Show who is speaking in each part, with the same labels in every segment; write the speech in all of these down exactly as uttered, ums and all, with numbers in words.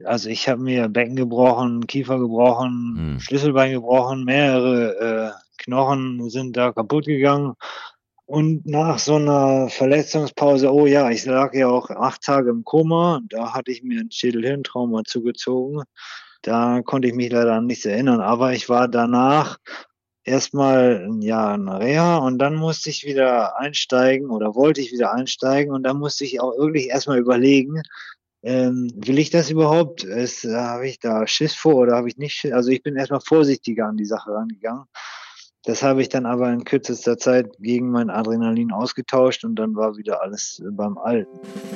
Speaker 1: Also, ich habe mir Becken gebrochen, Kiefer gebrochen,
Speaker 2: Mhm.
Speaker 1: Schlüsselbein gebrochen, mehrere, äh, Knochen sind da kaputt gegangen. Und nach so 'ner Verletzungspause oh ja, ich lag ja auch acht Tage im Koma. Da hatte ich mir 'n Schädel-Hirntrauma zugezogen. Da konnte ich mich leider an nichts erinnern, aber ich war danach erst mal 'n Jahr in Reha und dann musste ich wieder einsteigen oder wollte ich wieder einsteigen und dann musste ich auch wirklich erst mal überlegen, ähm, will ich das überhaupt? Ist habe ich da Schiss vor oder habe ich nicht Schi also, ich bin erst mal vorsichtiger an die Sache rangegangen. Das habe ich dann aber in kürzester Zeit gegen mein Adrenalin ausgetauscht und dann war wieder alles, äh, beim Alten.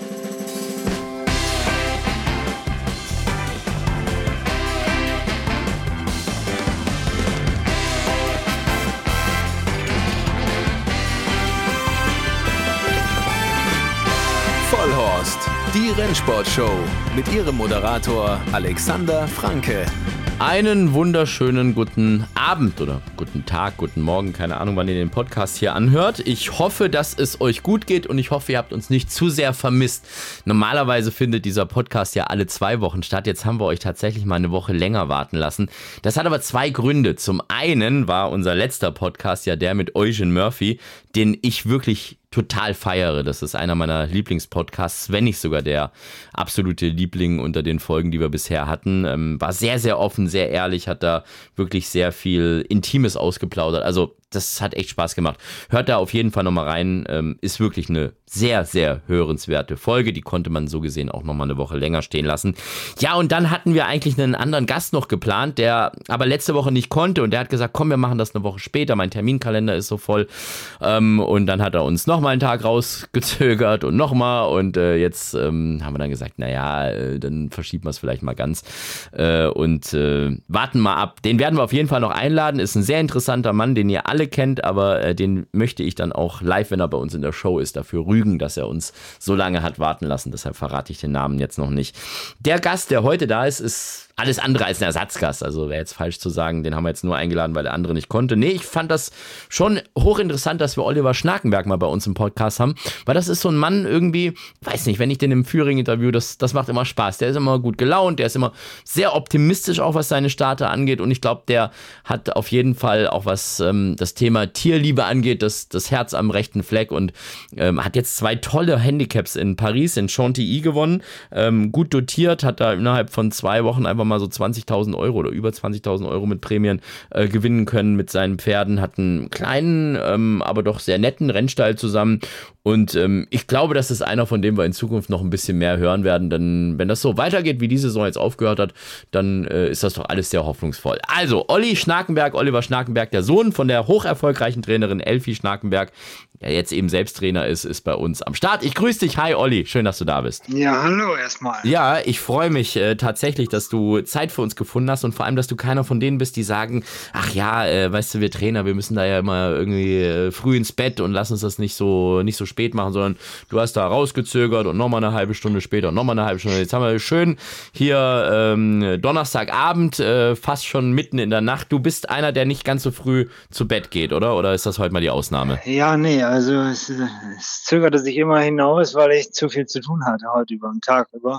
Speaker 3: Vollhorst, die Rennsportshow mit ihrem Moderator Alexander Franke.
Speaker 2: Einen wunderschönen guten Abend oder guten Tag, guten Morgen, keine Ahnung, wann ihr den Podcast hier anhört. Ich hoffe, dass es euch gut geht und ich hoffe, ihr habt uns nicht zu sehr vermisst. Normalerweise findet dieser Podcast ja alle zwei Wochen statt. Jetzt haben wir euch tatsächlich mal eine Woche länger warten lassen. Das hat aber zwei Gründe. Zum einen war unser letzter Podcast ja der mit Eugene Murphy, den ich wirklich total feiere. Das ist einer meiner Lieblingspodcasts, wenn nicht sogar der absolute Liebling unter den Folgen, die wir bisher hatten. Ähm, war sehr, sehr offen, sehr ehrlich, hat da wirklich sehr viel Intimes ausgeplaudert. Also das hat echt Spaß gemacht. Hört da auf jeden Fall nochmal rein. Ähm, ist wirklich eine sehr, sehr hörenswerte Folge. Die konnte man so gesehen auch nochmal eine Woche länger stehen lassen. Ja, und dann hatten wir eigentlich einen anderen Gast noch geplant, der aber letzte Woche nicht konnte. Und der hat gesagt, komm, wir machen das eine Woche später. Mein Terminkalender ist so voll. Ähm, und dann hat er uns nochmal einen Tag rausgezögert und nochmal. Und äh, jetzt ähm, haben wir dann gesagt, naja, äh, dann verschieben wir es vielleicht mal ganz. Äh, und äh, warten mal ab. Den werden wir auf jeden Fall noch einladen. Ist ein sehr interessanter Mann, den ihr alle kennt, aber äh, den möchte ich dann auch live, wenn er bei uns in der Show ist, dafür rügen, dass er uns so lange hat warten lassen. Deshalb verrate ich den Namen jetzt noch nicht. Der Gast, der heute da ist, ist alles andere als ein Ersatzgast. Also wäre jetzt falsch zu sagen, den haben wir jetzt nur eingeladen, weil der andere nicht konnte. Nee, ich fand das schon hochinteressant, dass wir Oliver Schnakenberg mal bei uns im Podcast haben, weil das ist so ein Mann irgendwie, weiß nicht, wenn ich den im Führing interview, das, das macht immer Spaß. Der ist immer gut gelaunt, der ist immer sehr optimistisch, auch was seine Starter angeht und ich glaube, der hat auf jeden Fall auch was ähm, das Thema Tierliebe angeht, das, das Herz am rechten Fleck und ähm, hat jetzt zwei tolle Handicaps in Paris, in Chantilly gewonnen, ähm, gut dotiert, hat da innerhalb von zwei Wochen einfach mal so zwanzigtausend Euro oder über zwanzigtausend Euro mit Prämien äh, gewinnen können mit seinen Pferden, hat einen kleinen, ähm, aber doch sehr netten Rennstall zusammen und ähm, ich glaube, das ist einer, von dem wir in Zukunft noch ein bisschen mehr hören werden, denn wenn das so weitergeht, wie diese Saison jetzt aufgehört hat, dann äh, ist das doch alles sehr hoffnungsvoll. Also, Olli Schnakenberg, Oliver Schnakenberg, der Sohn von der hocherfolgreichen Trainerin Elfi Schnakenberg, der jetzt eben selbst Trainer ist, ist bei uns am Start. Ich grüße dich. Hi, Olli. Schön, dass du da bist.
Speaker 1: Ja, hallo erstmal.
Speaker 2: Ja, ich freue mich äh, tatsächlich, dass du Zeit für uns gefunden hast und vor allem, dass du keiner von denen bist, die sagen, ach ja, äh, weißt du, wir Trainer, wir müssen da ja immer irgendwie äh, früh ins Bett und lass uns das nicht so nicht so spät machen, sondern du hast da rausgezögert und nochmal eine halbe Stunde später und nochmal eine halbe Stunde. Jetzt haben wir schön hier ähm, Donnerstagabend, äh, fast schon mitten in der Nacht. Du bist einer, der nicht ganz so früh zu Bett geht, oder? Oder ist das heute mal die Ausnahme?
Speaker 1: Ja, nee, also es, es zögerte sich immer hinaus, weil ich zu viel zu tun hatte heute über den Tag über.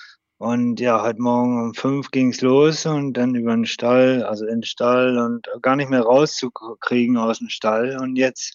Speaker 1: Und ja, heute Morgen um fünf ging's los und dann über den Stall, also in den Stall und gar nicht mehr rauszukriegen aus dem Stall. Und jetzt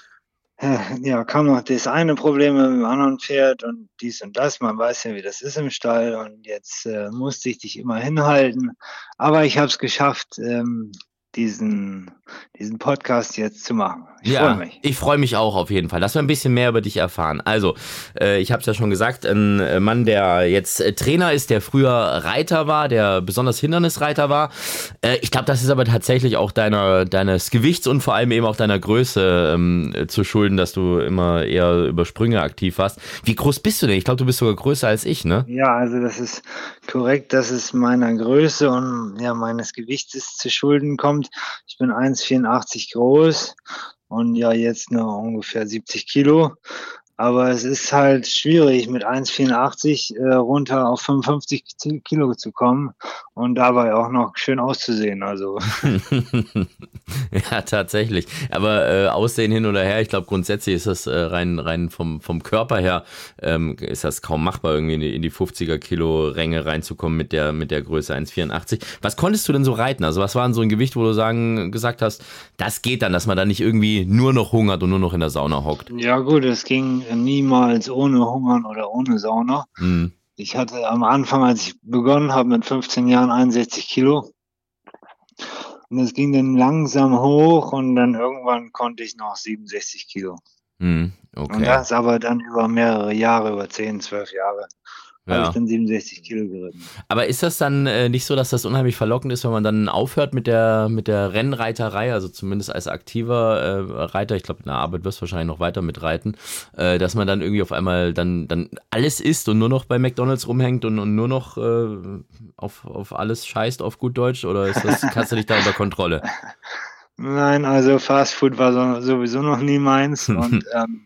Speaker 1: äh, ja, kam noch das eine Problem mit dem anderen Pferd und dies und das. Man weiß ja, wie das ist im Stall. Und jetzt äh, musste ich dich immer hinhalten. Aber ich habe es geschafft, ähm, diesen, diesen Podcast jetzt zu machen. Ich
Speaker 2: ja,
Speaker 1: freue mich.
Speaker 2: Ich freue mich auch auf jeden Fall, dass wir ein bisschen mehr über dich erfahren. Also, äh, ich habe es ja schon gesagt, ein Mann, der jetzt äh, Trainer ist, der früher Reiter war, der besonders Hindernisreiter war. Äh, ich glaube, das ist aber tatsächlich auch deiner, deines Gewichts und vor allem eben auch deiner Größe ähm, zu schulden, dass du immer eher über Sprünge aktiv warst. Wie groß bist du denn? Ich glaube, du bist sogar größer als ich, ne?
Speaker 1: Ja, also das ist korrekt, dass es meiner Größe und ja, meines Gewichtes zu Schulden kommt. Ich bin eins Komma vierundachtzig groß und ja, jetzt nur ungefähr siebzig Kilo. Aber es ist halt schwierig, mit eins Komma vierundachtzig äh, runter auf fünfundfünfzig Kilo zu kommen und dabei auch noch schön auszusehen. Also
Speaker 2: Ja, tatsächlich. Aber äh, Aussehen hin oder her, ich glaube grundsätzlich ist das äh, rein, rein vom, vom Körper her, ähm, ist das kaum machbar, irgendwie in die, in die fünfziger Kilo Ränge reinzukommen mit der, mit der Größe eins Komma vierundachtzig. Was konntest du denn so reiten? Also was war denn so ein Gewicht, wo du sagen, gesagt hast, das geht dann, dass man da nicht irgendwie nur noch hungert und nur noch in der Sauna hockt?
Speaker 1: ja gut, es ging niemals ohne Hungern oder ohne Sauna.
Speaker 2: Mhm.
Speaker 1: Ich hatte am Anfang, als ich begonnen habe mit fünfzehn Jahren, einundsechzig Kilo. Und es ging dann langsam hoch und dann irgendwann konnte ich noch siebenundsechzig Kilo.
Speaker 2: Mhm.
Speaker 1: Und
Speaker 2: Okay.
Speaker 1: das aber dann über mehrere Jahre, über zehn, zwölf Jahre, habe ich
Speaker 2: Ja.
Speaker 1: dann siebenundsechzig Kilo geritten.
Speaker 2: Aber ist das dann äh, nicht so, dass das unheimlich verlockend ist, wenn man dann aufhört mit der, mit der Rennreiterei, also zumindest als aktiver äh, Reiter, ich glaube, in der Arbeit wirst du wahrscheinlich noch weiter mit reiten, äh, dass man dann irgendwie auf einmal dann, dann alles isst und nur noch bei McDonalds rumhängt und, und nur noch äh, auf, auf alles scheißt, auf gut Deutsch, oder ist das, hast du dich da unter Kontrolle?
Speaker 1: Nein, also Fast Food war so, sowieso noch nie meins und ähm,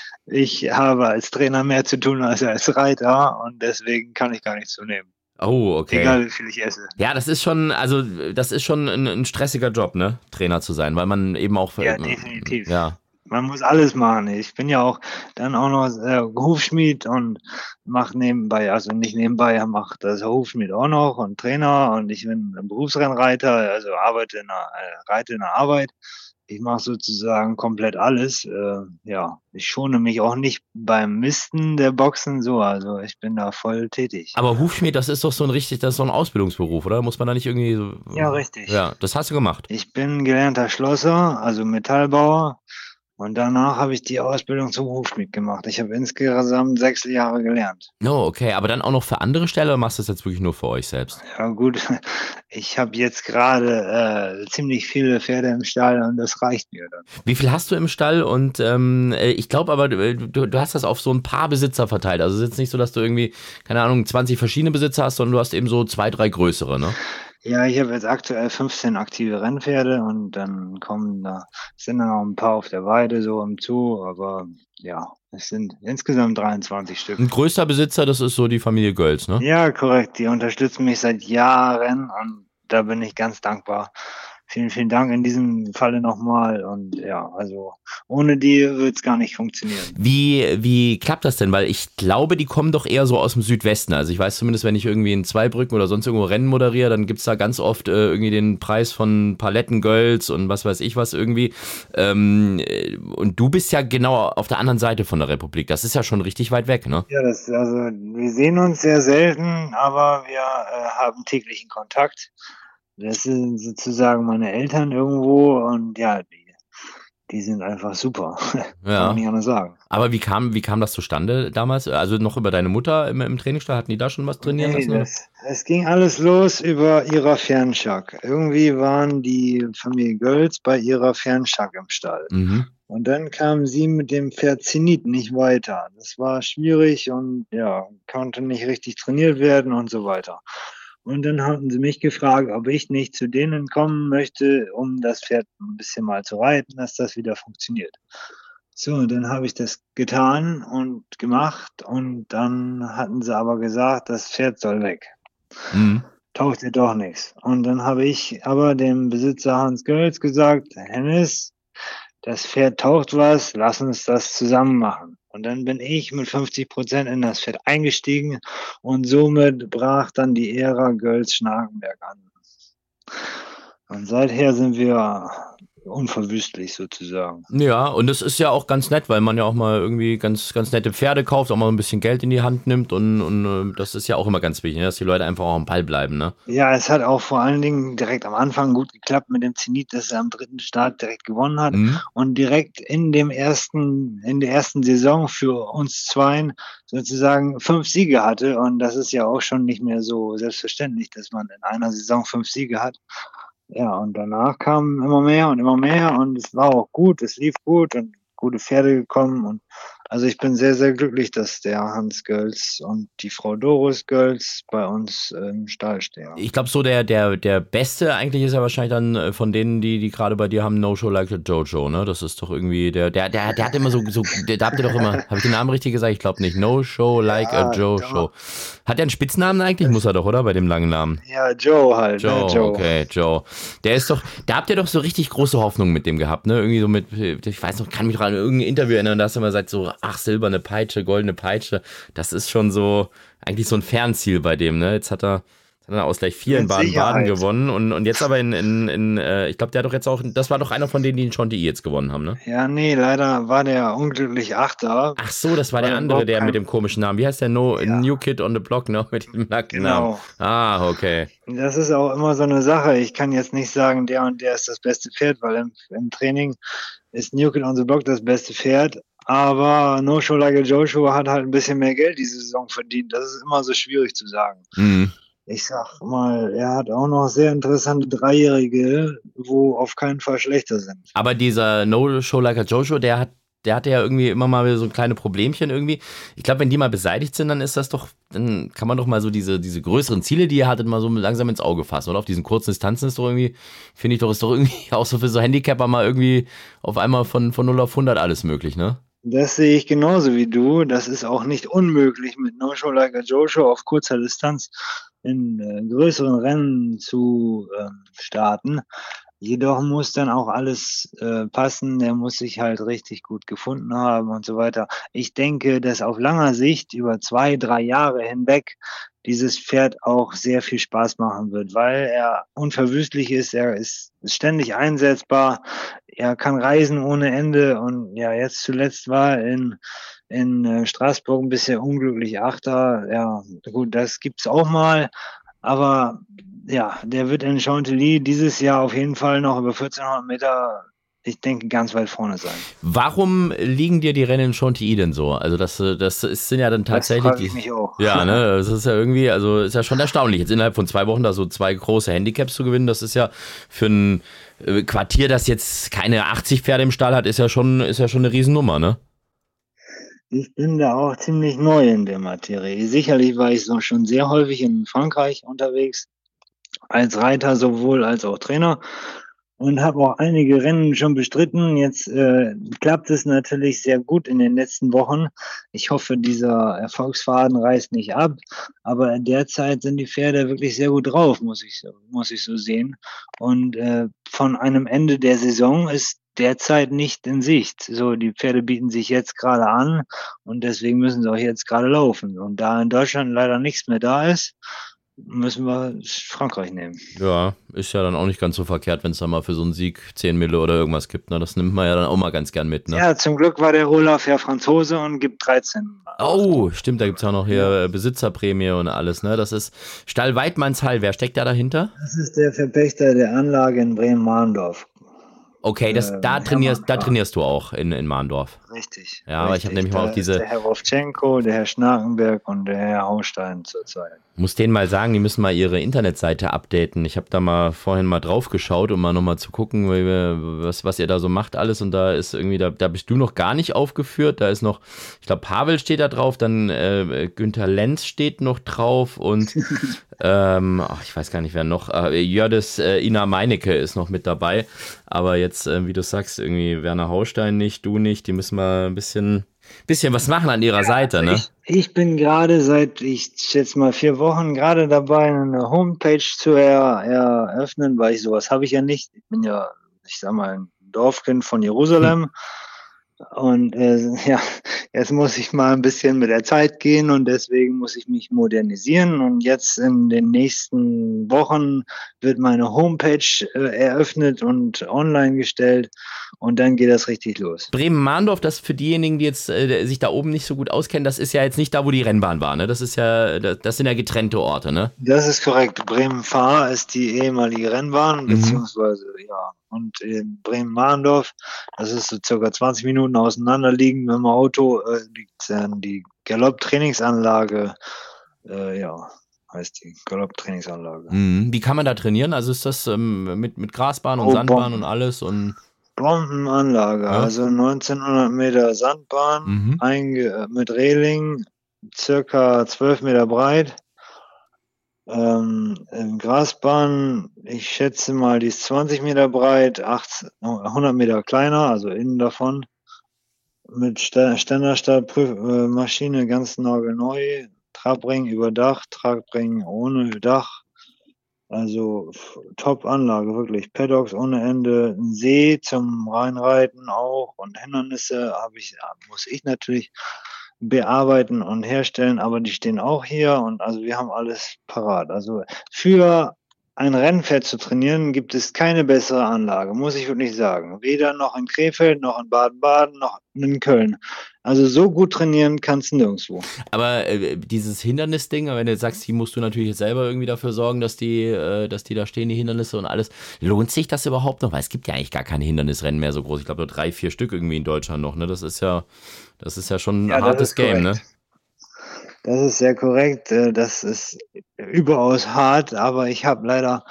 Speaker 1: ich habe als Trainer mehr zu tun als als Reiter und deswegen kann ich gar nicht zunehmen.
Speaker 2: Oh, okay.
Speaker 1: Egal wie viel ich esse.
Speaker 2: Ja, das ist schon, also das ist schon ein, ein stressiger Job, ne, Trainer zu sein, weil man eben auch...
Speaker 1: Ja,
Speaker 2: äh,
Speaker 1: definitiv.
Speaker 2: Ja.
Speaker 1: Man muss alles machen. Ich bin ja auch dann auch noch äh, Hufschmied und mache nebenbei, also nicht nebenbei, mache das Hufschmied auch noch und Trainer und ich bin ein Berufsrennreiter, also arbeite in der, äh, reite in der Arbeit. Ich mache sozusagen komplett alles. Äh, ja, ich schone mich auch nicht beim Misten der Boxen so, also ich bin da voll tätig.
Speaker 2: Aber Hufschmied, das ist doch so ein richtig, das ist so ein Ausbildungsberuf, oder? Muss man da nicht irgendwie so...
Speaker 1: Ja, richtig.
Speaker 2: Ja, das hast du gemacht.
Speaker 1: Ich bin gelernter Schlosser, also Metallbauer. Und danach habe ich die Ausbildung zum Hufschmied gemacht. Ich habe insgesamt sechs Jahre gelernt.
Speaker 2: Oh, okay, aber dann auch noch für andere Stellen oder machst du das jetzt wirklich nur für euch selbst?
Speaker 1: Ja gut, ich habe jetzt gerade äh, ziemlich viele Pferde im Stall und das reicht mir dann.
Speaker 2: Wie viel hast du im Stall? Und ähm, äh, ich glaube aber, du, du hast das auf so ein paar Besitzer verteilt. Also es ist jetzt nicht so, dass du irgendwie, keine Ahnung, zwanzig verschiedene Besitzer hast, sondern du hast eben so zwei, drei größere, ne?
Speaker 1: Ja, ich habe jetzt aktuell fünfzehn aktive Rennpferde und dann kommen da, sind dann noch ein paar auf der Weide so im Zoo, aber ja, es sind insgesamt dreiundzwanzig Stück.
Speaker 2: Ein größter Besitzer, das ist so die Familie Gölz, ne?
Speaker 1: Ja, korrekt. Die unterstützen mich seit Jahren und da bin ich ganz dankbar. Vielen, vielen Dank in diesem Falle nochmal. Und ja, also ohne die wird es gar nicht funktionieren.
Speaker 2: Wie, wie klappt das denn? Weil ich glaube, die kommen doch eher so aus dem Südwesten. Also ich weiß zumindest, wenn ich irgendwie in Zweibrücken oder sonst irgendwo Rennen moderiere, dann gibt's da ganz oft äh, irgendwie den Preis von Palettengölz und was weiß ich was irgendwie. Ähm, und du bist ja genau auf der anderen Seite von der Republik. Das ist ja schon richtig weit weg, ne?
Speaker 1: Ja, das, also wir sehen uns sehr selten, aber wir äh, haben täglichen Kontakt. Das sind sozusagen meine Eltern irgendwo und ja, die, die sind einfach super.
Speaker 2: Ja.
Speaker 1: Kann man nicht anders sagen.
Speaker 2: Aber wie kam, wie kam das zustande damals? Also noch über deine Mutter im, im Trainingsstall? Hatten die da schon was trainieren
Speaker 1: Nee,
Speaker 2: lassen? oder?
Speaker 1: das, es ging alles los über ihrer Fernschak. Irgendwie waren die Familie Gölz bei ihrer Fernschak im Stall.
Speaker 2: Mhm.
Speaker 1: Und dann kam sie mit dem Pferd Zenit nicht weiter. Das war schwierig und ja, konnte nicht richtig trainiert werden und so weiter. Und dann hatten sie mich gefragt, ob ich nicht zu denen kommen möchte, um das Pferd ein bisschen mal zu reiten, dass das wieder funktioniert. So, und dann habe ich das getan und gemacht und dann hatten sie aber gesagt, das Pferd soll weg.
Speaker 2: Mhm.
Speaker 1: Tauchte doch nichts. Und dann habe ich aber dem Besitzer Hans Gölz gesagt, Hennes, das Pferd taucht was, lass uns das zusammen machen. Und dann bin ich mit fünfzig Prozent in das Pferd eingestiegen und somit brach dann die Ära Gölz-Schnakenberg an. Und seither sind wir unverwüstlich sozusagen.
Speaker 2: Ja, und das ist ja auch ganz nett, weil man ja auch mal irgendwie ganz, ganz nette Pferde kauft, auch mal ein bisschen Geld in die Hand nimmt und, und äh, das ist ja auch immer ganz wichtig, ne, dass die Leute einfach auch am Ball bleiben, ne?
Speaker 1: Ja, es hat auch vor allen Dingen direkt am Anfang gut geklappt mit dem Zenit, dass er am dritten Start direkt gewonnen hat
Speaker 2: Mhm.
Speaker 1: und direkt in dem ersten, in der ersten Saison für uns Zweien sozusagen fünf Siege hatte und das ist ja auch schon nicht mehr so selbstverständlich, dass man in einer Saison fünf Siege hat. Ja, und danach kamen immer mehr und immer mehr und es war auch gut, es lief gut und gute Pferde gekommen und Also ich bin sehr, sehr glücklich, dass der Hans Gölz und die Frau Doris Gölz bei uns im Stall stehen.
Speaker 2: Ich glaube, so der, der, der Beste eigentlich ist ja wahrscheinlich dann von denen, die, die gerade bei dir haben, No Show Like a Jojo, ne? Das ist doch irgendwie, der, der, der, der hat immer so, so der, da habt ihr doch immer, habe ich den Namen richtig gesagt? Ich glaube nicht. No Show Like
Speaker 1: Ja,
Speaker 2: a Jojo. Hat der einen Spitznamen eigentlich? Muss er doch, oder? Bei dem langen Namen.
Speaker 1: Ja, Joe halt.
Speaker 2: Joe,
Speaker 1: ne? Joe.
Speaker 2: okay, Joe. Der ist doch, da habt ihr doch so richtig große Hoffnung mit dem gehabt, ne? Irgendwie so mit, ich weiß noch, kann mich dran an irgendein Interview erinnern, da hast du immer gesagt so, ach, silberne Peitsche, goldene Peitsche. Das ist schon so, eigentlich so ein Fernziel bei dem, ne? Jetzt hat er, jetzt hat er aus gleich vier in
Speaker 1: Mit
Speaker 2: Baden-Baden
Speaker 1: Sicherheit.
Speaker 2: gewonnen und, und jetzt aber in, in, in äh, ich glaube, der hat doch jetzt auch, das war doch einer von denen, die in Chantilly jetzt gewonnen haben, ne?
Speaker 1: Ja, nee, leider war der unglücklich Achter.
Speaker 2: Ach so, das war
Speaker 1: Weil
Speaker 2: der
Speaker 1: er
Speaker 2: andere,
Speaker 1: überhaupt
Speaker 2: der
Speaker 1: kein-
Speaker 2: mit dem komischen Namen. Wie heißt der? No,
Speaker 1: Ja.
Speaker 2: New Kid on the Block, ne? Mit dem nackten Namen.
Speaker 1: Genau.
Speaker 2: Ah, okay.
Speaker 1: Das ist auch immer so eine Sache. Ich kann jetzt nicht sagen, der und der ist das beste Pferd, weil im, im Training ist New Kid on the Block das beste Pferd. Aber No Show Like a Joshua hat halt ein bisschen mehr Geld diese Saison verdient. Das ist immer so schwierig zu sagen.
Speaker 2: Mhm.
Speaker 1: Ich sag mal, er hat auch noch sehr interessante Dreijährige, wo auf keinen Fall schlechter sind.
Speaker 2: Aber dieser No Show Like a Jojo, der hat, der hatte ja irgendwie immer mal wieder so kleine Problemchen irgendwie. Ich glaube, wenn die mal beseitigt sind, dann ist das doch, dann kann man doch mal so diese, diese größeren Ziele, die ihr hattet, mal so langsam ins Auge fassen, oder? Auf diesen kurzen Distanzen ist doch irgendwie, finde ich doch, ist doch irgendwie auch so für so Handicapper mal irgendwie auf einmal von, von null auf hundert alles möglich, ne?
Speaker 1: Das sehe ich genauso wie du. Das ist auch nicht unmöglich, mit No Show Like a Jojo auf kurzer Distanz in äh, größeren Rennen zu äh, starten. Jedoch muss dann auch alles äh, passen. Der muss sich halt richtig gut gefunden haben und so weiter. Ich denke, dass auf langer Sicht über zwei, drei Jahre hinweg dieses Pferd auch sehr viel Spaß machen wird, weil er unverwüstlich ist, er ist ständig einsetzbar, er kann reisen ohne Ende und ja, jetzt zuletzt war er in, in äh, Straßburg ein bisschen unglücklich Achter. Ja, gut, das gibt's auch mal, aber ja, der wird in Chantilly dieses Jahr auf jeden Fall noch über vierzehnhundert Meter, ich denke, ganz weit vorne sein.
Speaker 2: Warum liegen dir die Rennen in Chantilly denn so? Also das, das ist, sind ja dann tatsächlich...
Speaker 1: Das frage ich
Speaker 2: die-
Speaker 1: mich auch.
Speaker 2: Ja, ne, das ist ja irgendwie, also ist ja schon erstaunlich, jetzt innerhalb von zwei Wochen da so zwei große Handicaps zu gewinnen, das ist ja für ein äh, Quartier, das jetzt keine achtzig Pferde im Stall hat, ist ja schon, ist ja schon eine Riesennummer, ne?
Speaker 1: Ich bin da auch ziemlich neu in der Materie. Sicherlich war ich so schon sehr häufig in Frankreich unterwegs, als Reiter sowohl als auch Trainer und habe auch einige Rennen schon bestritten. Jetzt äh, klappt es natürlich sehr gut in den letzten Wochen. Ich hoffe, dieser Erfolgsfaden reißt nicht ab, aber derzeit sind die Pferde wirklich sehr gut drauf, muss ich so, muss ich so sehen. Und äh, von einem Ende der Saison ist derzeit nicht in Sicht. So, die Pferde bieten sich jetzt gerade an und deswegen müssen sie auch jetzt gerade laufen. Und da in Deutschland leider nichts mehr da ist, müssen wir Frankreich nehmen.
Speaker 2: Ja, ist ja dann auch nicht ganz so verkehrt, wenn es da mal für so einen Sieg zehn Mille oder irgendwas gibt, ne? Das nimmt man ja dann auch mal ganz gern mit, ne?
Speaker 1: Ja, zum Glück war der Olaf ja Franzose und gibt dreizehn.
Speaker 2: Oh, stimmt, da gibt's ja noch hier Besitzerprämie und alles, ne? Das ist Stall Weidmannshall, wer steckt da dahinter?
Speaker 1: Das ist der Verpächter der Anlage in Bremen-Mahndorf.
Speaker 2: Okay, das,
Speaker 1: Äh,
Speaker 2: da, trainierst, da
Speaker 1: Hermann, ja.
Speaker 2: trainierst du auch in, in Mahndorf.
Speaker 1: Richtig.
Speaker 2: Ja, aber ich hab
Speaker 1: richtig.
Speaker 2: nämlich mal
Speaker 1: Da
Speaker 2: auch diese-
Speaker 1: ist der Herr Wovchenko, der Herr Schnakenberg und der Herr Haustein zurzeit.
Speaker 2: Muss denen mal sagen, die müssen mal ihre Internetseite updaten. Ich habe da mal vorhin mal drauf geschaut, um mal nochmal zu gucken, wie wir- was, was ihr da so macht alles. Und da ist irgendwie, da, da bist du noch gar nicht aufgeführt. Da ist noch, ich glaube, Pavel steht da drauf, dann äh, Günther Lenz steht noch drauf und ähm, ach, ich weiß gar nicht, wer noch. Äh, Jördis äh, Ina Meinecke ist noch mit dabei. Aber jetzt, äh, wie du sagst, irgendwie Werner Haustein nicht, du nicht. Die müssen mal ein bisschen, bisschen was machen an ihrer Seite, ne?
Speaker 1: Ich, ich bin gerade seit, ich schätze mal vier Wochen, gerade dabei, eine Homepage zu er, eröffnen, weil ich sowas habe ich ja nicht. Ich bin ja, ich sag mal, ein Dorfkind von Jerusalem. Und äh, ja, jetzt muss ich mal ein bisschen mit der Zeit gehen und deswegen muss ich mich modernisieren. Und jetzt in den nächsten Wochen wird meine Homepage äh, eröffnet und online gestellt und dann geht das richtig los.
Speaker 2: Bremen-Mahndorf, das für diejenigen, die jetzt äh, sich da oben nicht so gut auskennen, das ist ja jetzt nicht da, wo die Rennbahn war, ne? Das ist ja, das, das sind ja getrennte Orte, ne?
Speaker 1: Das ist korrekt. Bremen-Fahr ist die ehemalige Rennbahn,
Speaker 2: Mhm.
Speaker 1: beziehungsweise, ja, und in Bremen-Mahndorf, das ist so circa zwanzig Minuten auseinander liegen mit dem Auto, äh, liegt dann die Galopp-Trainingsanlage, äh, ja, heißt die Galopp-Trainingsanlage.
Speaker 2: Mhm. Wie kann man da trainieren? Also ist das ähm, mit, mit Grasbahn und
Speaker 1: Oh,
Speaker 2: Sandbahn
Speaker 1: Bomben.
Speaker 2: und alles und
Speaker 1: Bombenanlage,
Speaker 2: Ja?
Speaker 1: also neunzehnhundert Meter Sandbahn,
Speaker 2: Mhm.
Speaker 1: einge mit Reling, circa zwölf Meter breit. Ähm, ähm, Grasbahn, ich schätze mal, die ist zwanzig Meter breit, acht hundert Meter kleiner, also innen davon. Mit Sta Ständerstartprüf äh, ganz nagelneu, Trabring überdacht, Trabring ohne Dach. Also Top-Anlage, wirklich. Paddocks ohne Ende, 'n See zum Reinreiten auch und Hindernisse habe ich ja, muss ich natürlich bearbeiten und herstellen, aber die stehen auch hier und also wir haben alles parat. Also für ein Rennpferd zu trainieren, gibt es keine bessere Anlage, muss ich wirklich sagen. Weder noch in Krefeld, noch in Baden-Baden, noch in Köln. Also so gut trainieren kannst du nirgendwo.
Speaker 2: Aber äh, dieses Hindernisding, wenn du jetzt sagst, hier musst du natürlich jetzt selber irgendwie dafür sorgen, dass die, äh, dass die da stehen, die Hindernisse und alles. Lohnt sich das überhaupt noch? Weil es gibt ja eigentlich gar keine Hindernisrennen mehr so groß. Ich glaube nur drei, vier Stück irgendwie in Deutschland noch. Ne? Das ist ja, das ist ja schon ein
Speaker 1: Ja, das
Speaker 2: hartes
Speaker 1: ist
Speaker 2: Game, ne?
Speaker 1: korrekt. Das ist sehr korrekt. äh, Das ist überaus hart, aber ich habe leider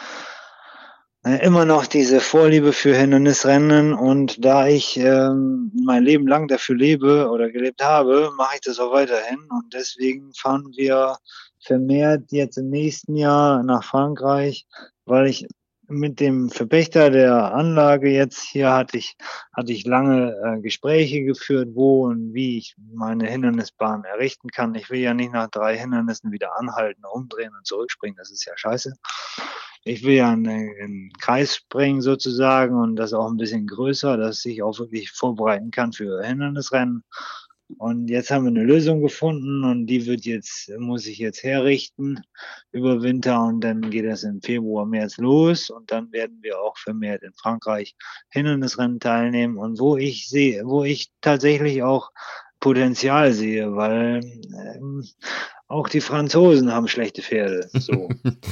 Speaker 1: äh, immer noch diese Vorliebe für Hindernisrennen und da ich ähm, mein Leben lang dafür lebe oder gelebt habe, mache ich das auch weiterhin und deswegen fahren wir vermehrt jetzt im nächsten Jahr nach Frankreich, weil ich mit dem Verpächter der Anlage jetzt hier hatte ich hatte ich lange äh, Gespräche geführt, wo und wie ich meine Hindernisbahn errichten kann. Ich will ja nicht nach drei Hindernissen wieder anhalten, umdrehen und zurückspringen, das ist ja scheiße. Ich will ja in in Kreis springen sozusagen und das auch ein bisschen größer, dass ich auch wirklich vorbereiten kann für Hindernisrennen. Und jetzt haben wir eine Lösung gefunden und die wird jetzt muss ich jetzt herrichten über Winter und dann geht das im Februar, März los und dann werden wir auch vermehrt in Frankreich Hindernisrennen teilnehmen und wo ich sehe wo ich tatsächlich auch Potenzial sehe, weil, ähm, auch die Franzosen haben schlechte Pferde, so.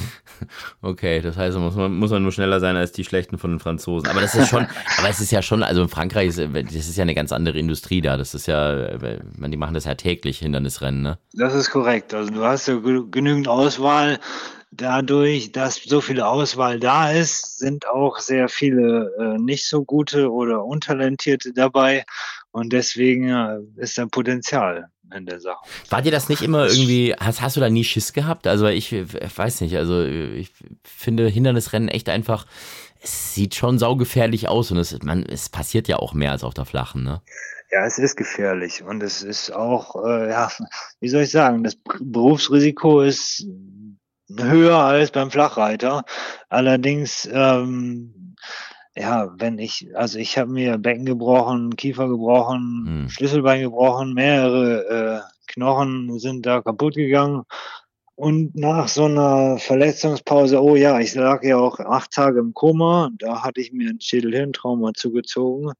Speaker 2: Okay, das heißt, da muss man, muss man nur schneller sein als die schlechten von den Franzosen. Aber das ist schon, aber es ist ja schon, also in Frankreich, ist, das ist ja eine ganz andere Industrie da. Das ist ja, man, die machen das ja täglich, Hindernisrennen, ne?
Speaker 1: Das ist korrekt. Also, du hast ja genü genügend Auswahl. Dadurch, dass so viel Auswahl da ist, sind auch sehr viele, äh, nicht so gute oder untalentierte dabei und deswegen, äh, ist da Potenzial in der Sache.
Speaker 2: War dir das nicht immer irgendwie, hast, hast du da nie Schiss gehabt? Also ich, ich weiß nicht, also ich finde Hindernisrennen echt einfach, es sieht schon saugefährlich aus und es, man, es passiert ja auch mehr als auf der flachen, ne?
Speaker 1: Ja, es ist gefährlich und es ist auch, äh, ja, wie soll ich sagen, das P Berufsrisiko ist höher als beim Flachreiter. Allerdings, ähm, ja, wenn ich also, ich habe mir Becken gebrochen, Kiefer gebrochen,
Speaker 2: Hm.
Speaker 1: Schlüsselbein gebrochen, mehrere, äh, Knochen sind da kaputt gegangen. Und nach so 'ner Verletzungspause oh ja, ich lag ja auch acht Tage im Koma. Da hatte ich mir 'n Schädel-Hirntrauma zugezogen,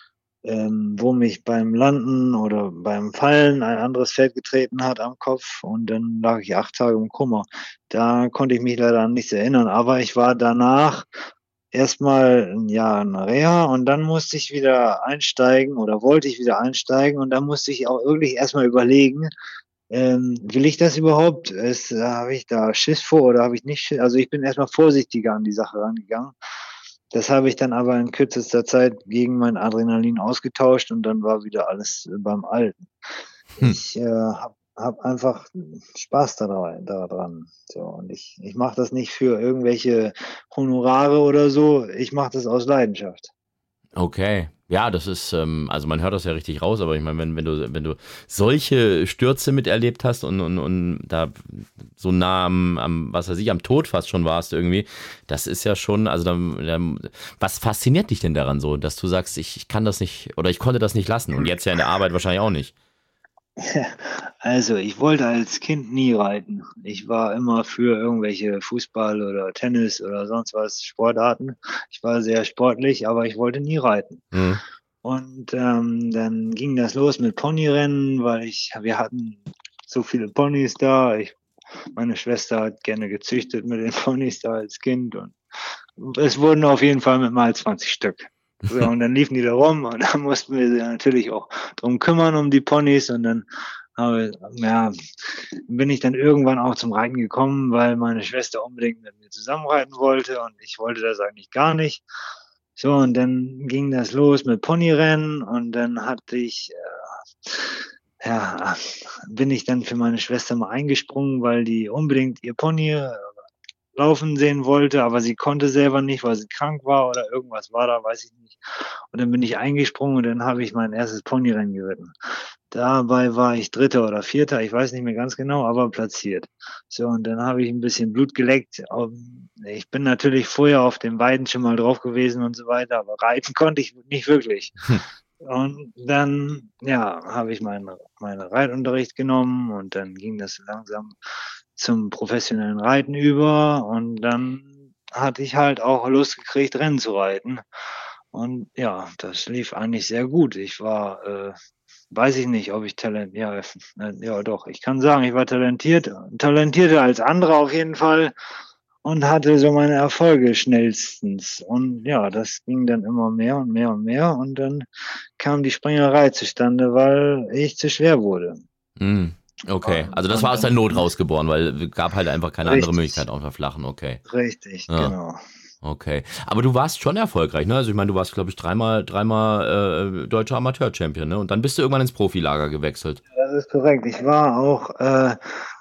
Speaker 1: ähm, wo mich beim Landen oder beim Fallen ein anderes Pferd getreten hat am Kopf und dann lag ich acht Tage im Koma. Da konnte ich mich leider an nichts erinnern, aber ich war danach erst mal 'n Jahr in Reha und dann musste ich wieder einsteigen oder wollte ich wieder einsteigen und dann musste ich auch wirklich erst mal überlegen, ähm, will ich das überhaupt? Ist habe ich da Schiss vor oder habe ich nicht Schi also, ich bin erst mal vorsichtiger an die Sache rangegangen. Das habe ich dann aber in kürzester Zeit gegen mein Adrenalin ausgetauscht und dann war wieder alles beim Alten.
Speaker 2: Hm.
Speaker 1: Ich, äh, habe habe einfach Spaß dabei da dran. So, und ich ich mache das nicht für irgendwelche Honorare oder so. Ich mache das aus Leidenschaft.
Speaker 2: Okay. Ja, das ist, ähm, also man hört das ja richtig raus, aber ich meine, wenn, wenn du, wenn du solche Stürze miterlebt hast und, und, und da so nah am, am, was weiß ich, am Tod fast schon warst irgendwie, das ist ja schon, also dann, dann, was fasziniert dich denn daran so, dass du sagst, ich, ich kann das nicht oder ich konnte das nicht lassen und jetzt ja in der Arbeit wahrscheinlich auch nicht.
Speaker 1: Also, ich wollte als Kind nie reiten. Ich war immer für irgendwelche Fußball oder Tennis oder sonst was Sportarten. Ich war sehr sportlich, aber ich wollte nie reiten.
Speaker 2: Mhm.
Speaker 1: Und, ähm, dann ging das los mit Ponyrennen, weil ich wir hatten so viele Ponys da. Ich meine Schwester hat gerne gezüchtet mit den Ponys da als Kind und es wurden auf jeden Fall mit mal zwanzig Stück. So, und dann liefen die da rum und dann mussten wir sie natürlich auch drum kümmern um die Ponys und dann habe ja, bin ich dann irgendwann auch zum Reiten gekommen, weil meine Schwester unbedingt mit mir zusammen reiten wollte und ich wollte das eigentlich gar nicht. So, und dann ging das los mit Ponyrennen und dann hatte ich, äh, ja, bin ich dann für meine Schwester mal eingesprungen, weil die unbedingt ihr Pony äh, laufen sehen wollte, aber sie konnte selber nicht, weil sie krank war oder irgendwas war da, weiß ich nicht. Und dann bin ich eingesprungen und dann habe ich mein erstes Ponyrennen geritten. Dabei war ich Dritter oder Vierter, ich weiß nicht mehr ganz genau, aber platziert. So, und dann habe ich ein bisschen Blut geleckt. Ich bin natürlich vorher auf den Weiden schon mal drauf gewesen und so weiter, aber reiten konnte ich nicht wirklich. Hm. Und dann, ja, habe ich meinen, meinen Reitunterricht genommen und dann ging das langsam zum professionellen Reiten über und dann hatte ich halt auch Lust gekriegt, Rennen zu reiten. Und ja, das lief eigentlich sehr gut. Ich war, äh, weiß ich nicht, ob ich talent, ja, äh, ja doch, ich kann sagen, ich war talentiert, talentierter als andere auf jeden Fall und hatte so meine Erfolge schnellstens. Und ja, das ging dann immer mehr und mehr und mehr und dann kam die Springerei zustande, weil ich zu schwer wurde.
Speaker 2: Mm. Okay, also das war aus der Not rausgeboren, weil es gab halt einfach keine richtig. andere Möglichkeit auf der Flachen, okay.
Speaker 1: Richtig, ja. Genau.
Speaker 2: Okay, aber du warst schon erfolgreich, ne? Also ich meine, du warst, glaube ich, dreimal, dreimal äh, deutscher Amateur-Champion, ne? Und dann bist du irgendwann ins Profilager gewechselt.
Speaker 1: Das ist korrekt. Ich war auch, äh,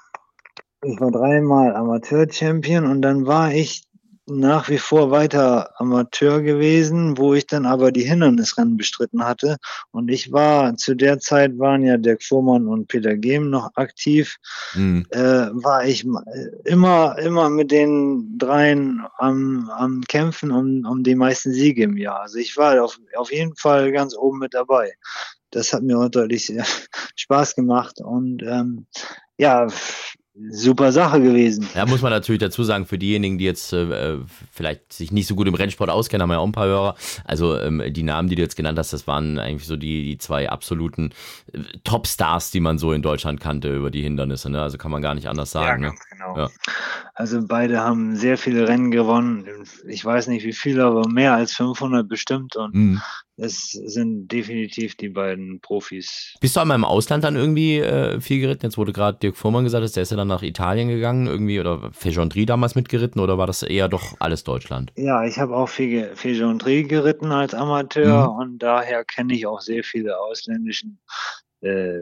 Speaker 1: ich war dreimal Amateur-Champion und dann war ich nach wie vor weiter Amateur gewesen, wo ich dann aber die Hindernisrennen bestritten hatte. Und ich war, zu der Zeit waren ja Dirk Fuhrmann und Peter Gehm noch aktiv, mhm. äh, war ich immer, immer mit den dreien am, am Kämpfen um, um die meisten Siege im Jahr. Also ich war auf, auf jeden Fall ganz oben mit dabei. Das hat mir auch deutlich sehr Spaß gemacht und ähm, ja, super Sache gewesen.
Speaker 2: Ja, muss man natürlich dazu sagen, für diejenigen, die jetzt äh, vielleicht sich nicht so gut im Rennsport auskennen, haben wir ja auch ein paar Hörer. Also ähm, die Namen, die du jetzt genannt hast, das waren eigentlich so die, die zwei absoluten äh, Topstars, die man so in Deutschland kannte über die Hindernisse. Ne? Also kann man gar nicht anders sagen.
Speaker 1: Ja, ganz
Speaker 2: ne?
Speaker 1: genau.
Speaker 2: Ja.
Speaker 1: Also beide haben sehr viele Rennen gewonnen. Ich weiß nicht wie viele, aber mehr als fünfhundert bestimmt. Und mhm. es sind definitiv die beiden Profis.
Speaker 2: Bist du einmal im Ausland dann irgendwie äh, viel geritten? Jetzt wurde gerade Dirk Fuhrmann gesagt, dass der ist ja dann nach Italien gegangen irgendwie oder Fégendry damals mitgeritten oder war das eher doch alles Deutschland?
Speaker 1: Ja, ich habe auch viel Fégendry geritten als Amateur mhm. und daher kenne ich auch sehr viele ausländischen äh,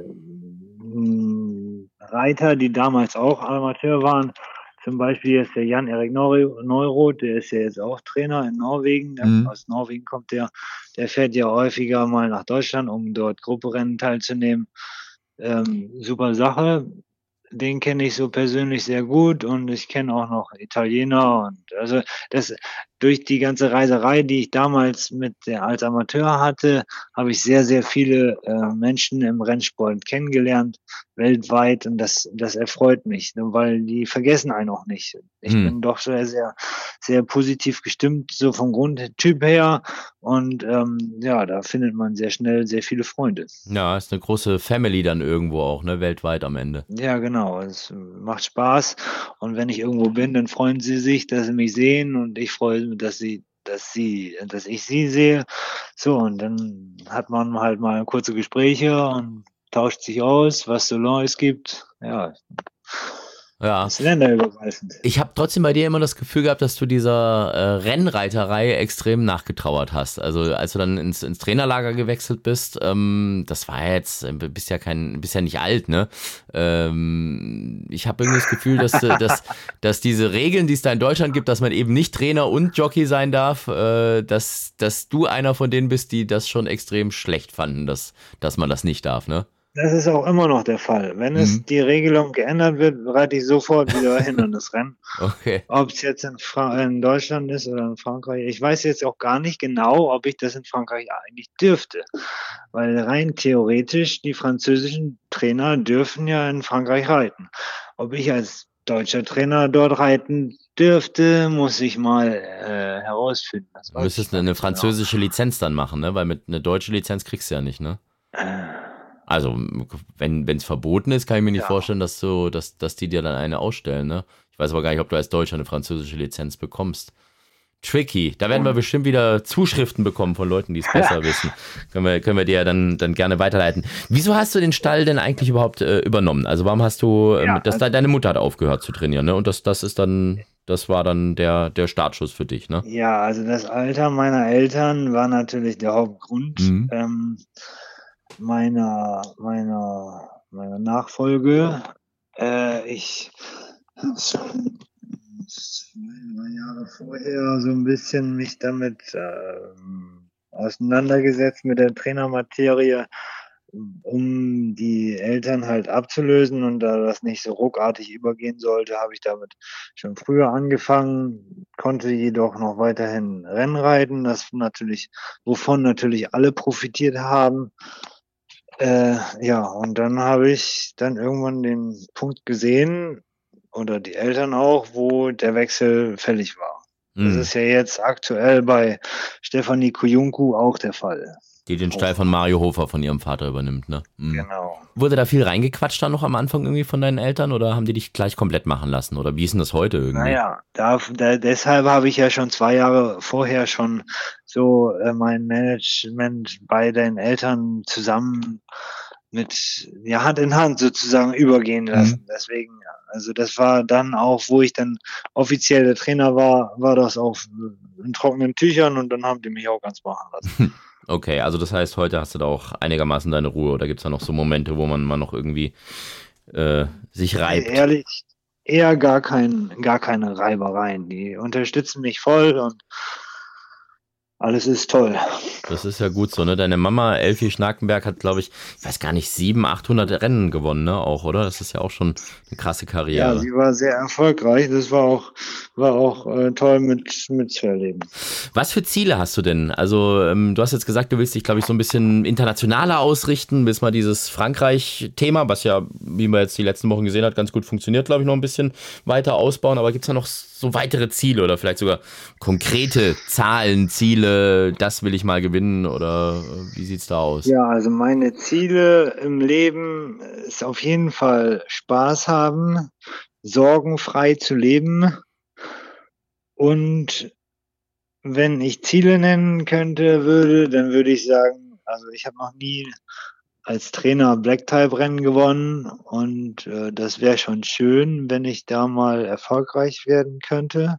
Speaker 1: Reiter, die damals auch Amateur waren. Zum Beispiel ist der Jan-Erik Neuroth, der ist ja jetzt auch Trainer in Norwegen. Mhm. Aus Norwegen kommt der. Der fährt ja häufiger mal nach Deutschland, um dort Grupperennen teilzunehmen. Ähm, super Sache. Den kenne ich so persönlich sehr gut und ich kenne auch noch Italiener und also das durch die ganze Reiserei, die ich damals mit der als Amateur hatte, habe ich sehr sehr viele äh, Menschen im Rennsport kennengelernt weltweit und das das erfreut mich, weil die vergessen einen auch nicht. Ich hm. bin doch sehr sehr sehr positiv gestimmt so vom Grundtyp her und ähm, ja, da findet man sehr schnell sehr viele Freunde.
Speaker 2: Ja, ist eine große Family dann irgendwo auch, ne, weltweit am Ende.
Speaker 1: Ja, genau. Es macht Spaß und wenn ich irgendwo bin, dann freuen sie sich, dass sie mich sehen und ich freue mich, dass sie, dass sie, dass ich sie sehe. So und dann hat man halt mal kurze Gespräche und tauscht sich aus, was so Neues gibt. Ja.
Speaker 2: Ja.
Speaker 1: Das ist länderübergreifend.
Speaker 2: Ich habe trotzdem bei dir immer das Gefühl gehabt, dass du dieser äh, Rennreiterei extrem nachgetrauert hast. Also als du dann ins, ins Trainerlager gewechselt bist, ähm, das war ja jetzt, äh, bist ja kein, bist ja nicht alt, ne? Ähm, ich habe irgendwie das Gefühl, dass, dass, dass diese Regeln, die es da in Deutschland gibt, dass man eben nicht Trainer und Jockey sein darf, äh, dass, dass du einer von denen bist, die das schon extrem schlecht fanden, dass, dass man das nicht darf, ne?
Speaker 1: Das ist auch immer noch der Fall. Wenn es mhm. die Regelung geändert wird, reite ich sofort wieder Hindernisrennen.
Speaker 2: Okay.
Speaker 1: Ob es jetzt in, Fra- in Deutschland ist oder in Frankreich. Ich weiß jetzt auch gar nicht genau, ob ich das in Frankreich eigentlich dürfte. Weil rein theoretisch die französischen Trainer dürfen ja in Frankreich reiten. Ob ich als deutscher Trainer dort reiten dürfte, muss ich mal äh, herausfinden.
Speaker 2: Das du müsstest eine, eine französische genau. Lizenz dann machen, ne? Weil mit einer deutschen Lizenz kriegst du ja nicht, ne? Äh. Also, wenn es verboten ist, kann ich mir nicht ja. vorstellen, dass, du, dass, dass die dir dann eine ausstellen, ne? Ich weiß aber gar nicht, ob du als Deutscher eine französische Lizenz bekommst. Tricky. Da werden wir bestimmt wieder Zuschriften bekommen von Leuten, die es besser wissen. Können wir, können wir dir ja dann, dann gerne weiterleiten. Wieso hast du den Stall denn eigentlich überhaupt äh, übernommen? Also warum hast du, ähm, ja, das, also, deine Mutter hat aufgehört zu trainieren, ne? Und das, das ist dann Das war dann der, der Startschuss für dich, ne?
Speaker 1: Ja, also das Alter meiner Eltern war natürlich der Hauptgrund
Speaker 2: Mhm.
Speaker 1: ähm, meiner, meiner, meiner Nachfolge. Äh, ich habe schon zwei, drei Jahre vorher so ein bisschen mich damit ähm, auseinandergesetzt mit der Trainermaterie, um die Eltern halt abzulösen, und da das nicht so ruckartig übergehen sollte, habe ich damit schon früher angefangen, konnte jedoch noch weiterhin Rennen reiten, das natürlich, wovon natürlich alle profitiert haben. Äh, ja, und dann habe ich dann irgendwann den Punkt gesehen, oder die Eltern auch, wo der Wechsel fällig war. Das
Speaker 2: Mhm.
Speaker 1: ist ja jetzt aktuell bei Stefanie Kujunku auch der Fall.
Speaker 2: Die den Stall von Mario Hofer von ihrem Vater übernimmt, ne? Mhm.
Speaker 1: Genau.
Speaker 2: Wurde da viel reingequatscht dann noch am Anfang irgendwie von deinen Eltern oder haben die dich gleich komplett machen lassen? Oder wie ist denn das heute irgendwie?
Speaker 1: Naja, da, da, deshalb habe ich ja schon zwei Jahre vorher schon so äh, mein Management bei den Eltern zusammen mit, ja, Hand in Hand sozusagen übergehen lassen.
Speaker 2: Mhm.
Speaker 1: Deswegen, also das war dann auch, wo ich dann offiziell der Trainer war, war das auf in trockenen Tüchern, und dann haben die mich auch ganz machen lassen.
Speaker 2: Okay, also das heißt, heute hast du da auch einigermaßen deine Ruhe oder gibt es da noch so Momente, wo man mal noch irgendwie äh, sich reibt?
Speaker 1: Ehrlich, eher gar, kein, gar keine Reibereien. Die unterstützen mich voll und alles ist toll.
Speaker 2: Das ist ja gut so, ne? Deine Mama, Elfie Schnakenberg, hat, glaube ich, ich weiß gar nicht, siebenhundert, achthundert Rennen gewonnen, ne? Auch, oder? Das ist ja auch schon eine krasse Karriere.
Speaker 1: Ja, sie war sehr erfolgreich. Das war auch, war auch äh, toll mit, mit zu erleben.
Speaker 2: Was für Ziele hast du denn? Also, ähm, du hast jetzt gesagt, du willst dich, glaube ich, so ein bisschen internationaler ausrichten, willst mal dieses Frankreich-Thema, was ja, wie man jetzt die letzten Wochen gesehen hat, ganz gut funktioniert, glaube ich, noch ein bisschen weiter ausbauen. Aber gibt es da noch so weitere Ziele oder vielleicht sogar konkrete Zahlen, Ziele, das will ich mal gewinnen, oder wie sieht's da aus?
Speaker 1: Ja, also meine Ziele im Leben ist auf jeden Fall Spaß haben, sorgenfrei zu leben, und wenn ich Ziele nennen könnte, würde, dann würde ich sagen, also ich habe noch nie als Trainer Black-Type-Rennen gewonnen, und äh, das wäre schon schön, wenn ich da mal erfolgreich werden könnte.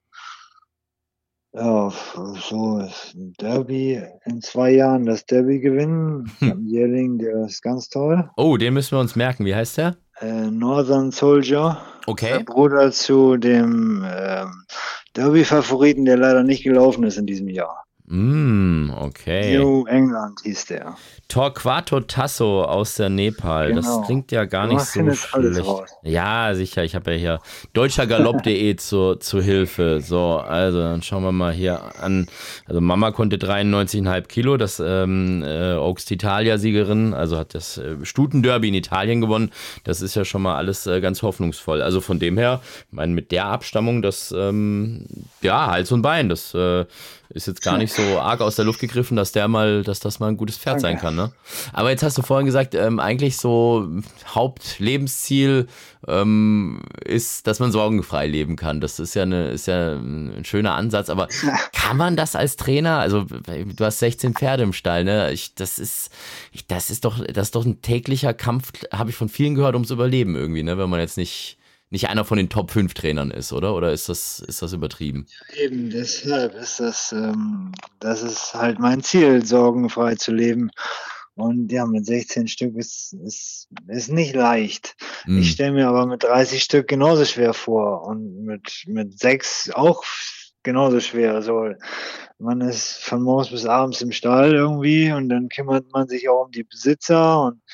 Speaker 1: Ja, so ein Derby in zwei Jahren, das Derby gewinnen. Ich habe einen Jährling, der ist ganz toll.
Speaker 2: Oh, den müssen wir uns merken. Wie heißt der?
Speaker 1: Äh, Northern Soldier.
Speaker 2: Okay.
Speaker 1: Der Bruder zu dem ähm, Derby-Favoriten, der leider nicht gelaufen ist in diesem Jahr.
Speaker 2: Mm, okay.
Speaker 1: New England hieß der.
Speaker 2: Torquato Tasso aus der Nepal.
Speaker 1: Genau.
Speaker 2: Das klingt ja gar
Speaker 1: Du
Speaker 2: nicht so
Speaker 1: findest alles
Speaker 2: schlecht.
Speaker 1: raus.
Speaker 2: Ja, sicher. Ich habe ja hier deutschergalopp punkt de zur, zur Hilfe. So, also dann schauen wir mal hier an. Also Mama konnte dreiundneunzig Komma fünf Kilo, das ähm, äh, Oaks d'Italia-Siegerin, also hat das äh, Stutenderby in Italien gewonnen. Das ist ja schon mal alles äh, ganz hoffnungsvoll. Also von dem her, ich meine, mit der Abstammung, das, ähm, ja, Hals und Bein, das äh, ist jetzt gar nicht so arg aus der Luft gegriffen, dass der mal, dass das mal ein gutes Pferd sein kann, ne? Aber jetzt hast du vorhin gesagt, ähm, eigentlich so Hauptlebensziel ähm, ist, dass man sorgenfrei leben kann. Das ist ja eine, ist ja ein schöner Ansatz. Aber kann man das als Trainer? Also du hast sechzehn Pferde im Stall, ne? Ich, das ist, ich, das ist doch, das ist doch ein täglicher Kampf, habe ich von vielen gehört, ums Überleben irgendwie, ne? Wenn man jetzt nicht nicht einer von den Top fünf Trainern ist, oder? Oder ist das, ist das übertrieben?
Speaker 1: Eben deshalb ist das, ähm, das ist halt mein Ziel, sorgenfrei zu leben. Und ja, mit sechzehn Stück ist, ist, ist nicht leicht.
Speaker 2: Mm.
Speaker 1: Ich stelle mir aber mit dreißig Stück genauso schwer vor, und mit, mit sechs auch genauso schwer. Also man ist von morgens bis abends im Stall irgendwie, und dann kümmert man sich auch um die Besitzer, und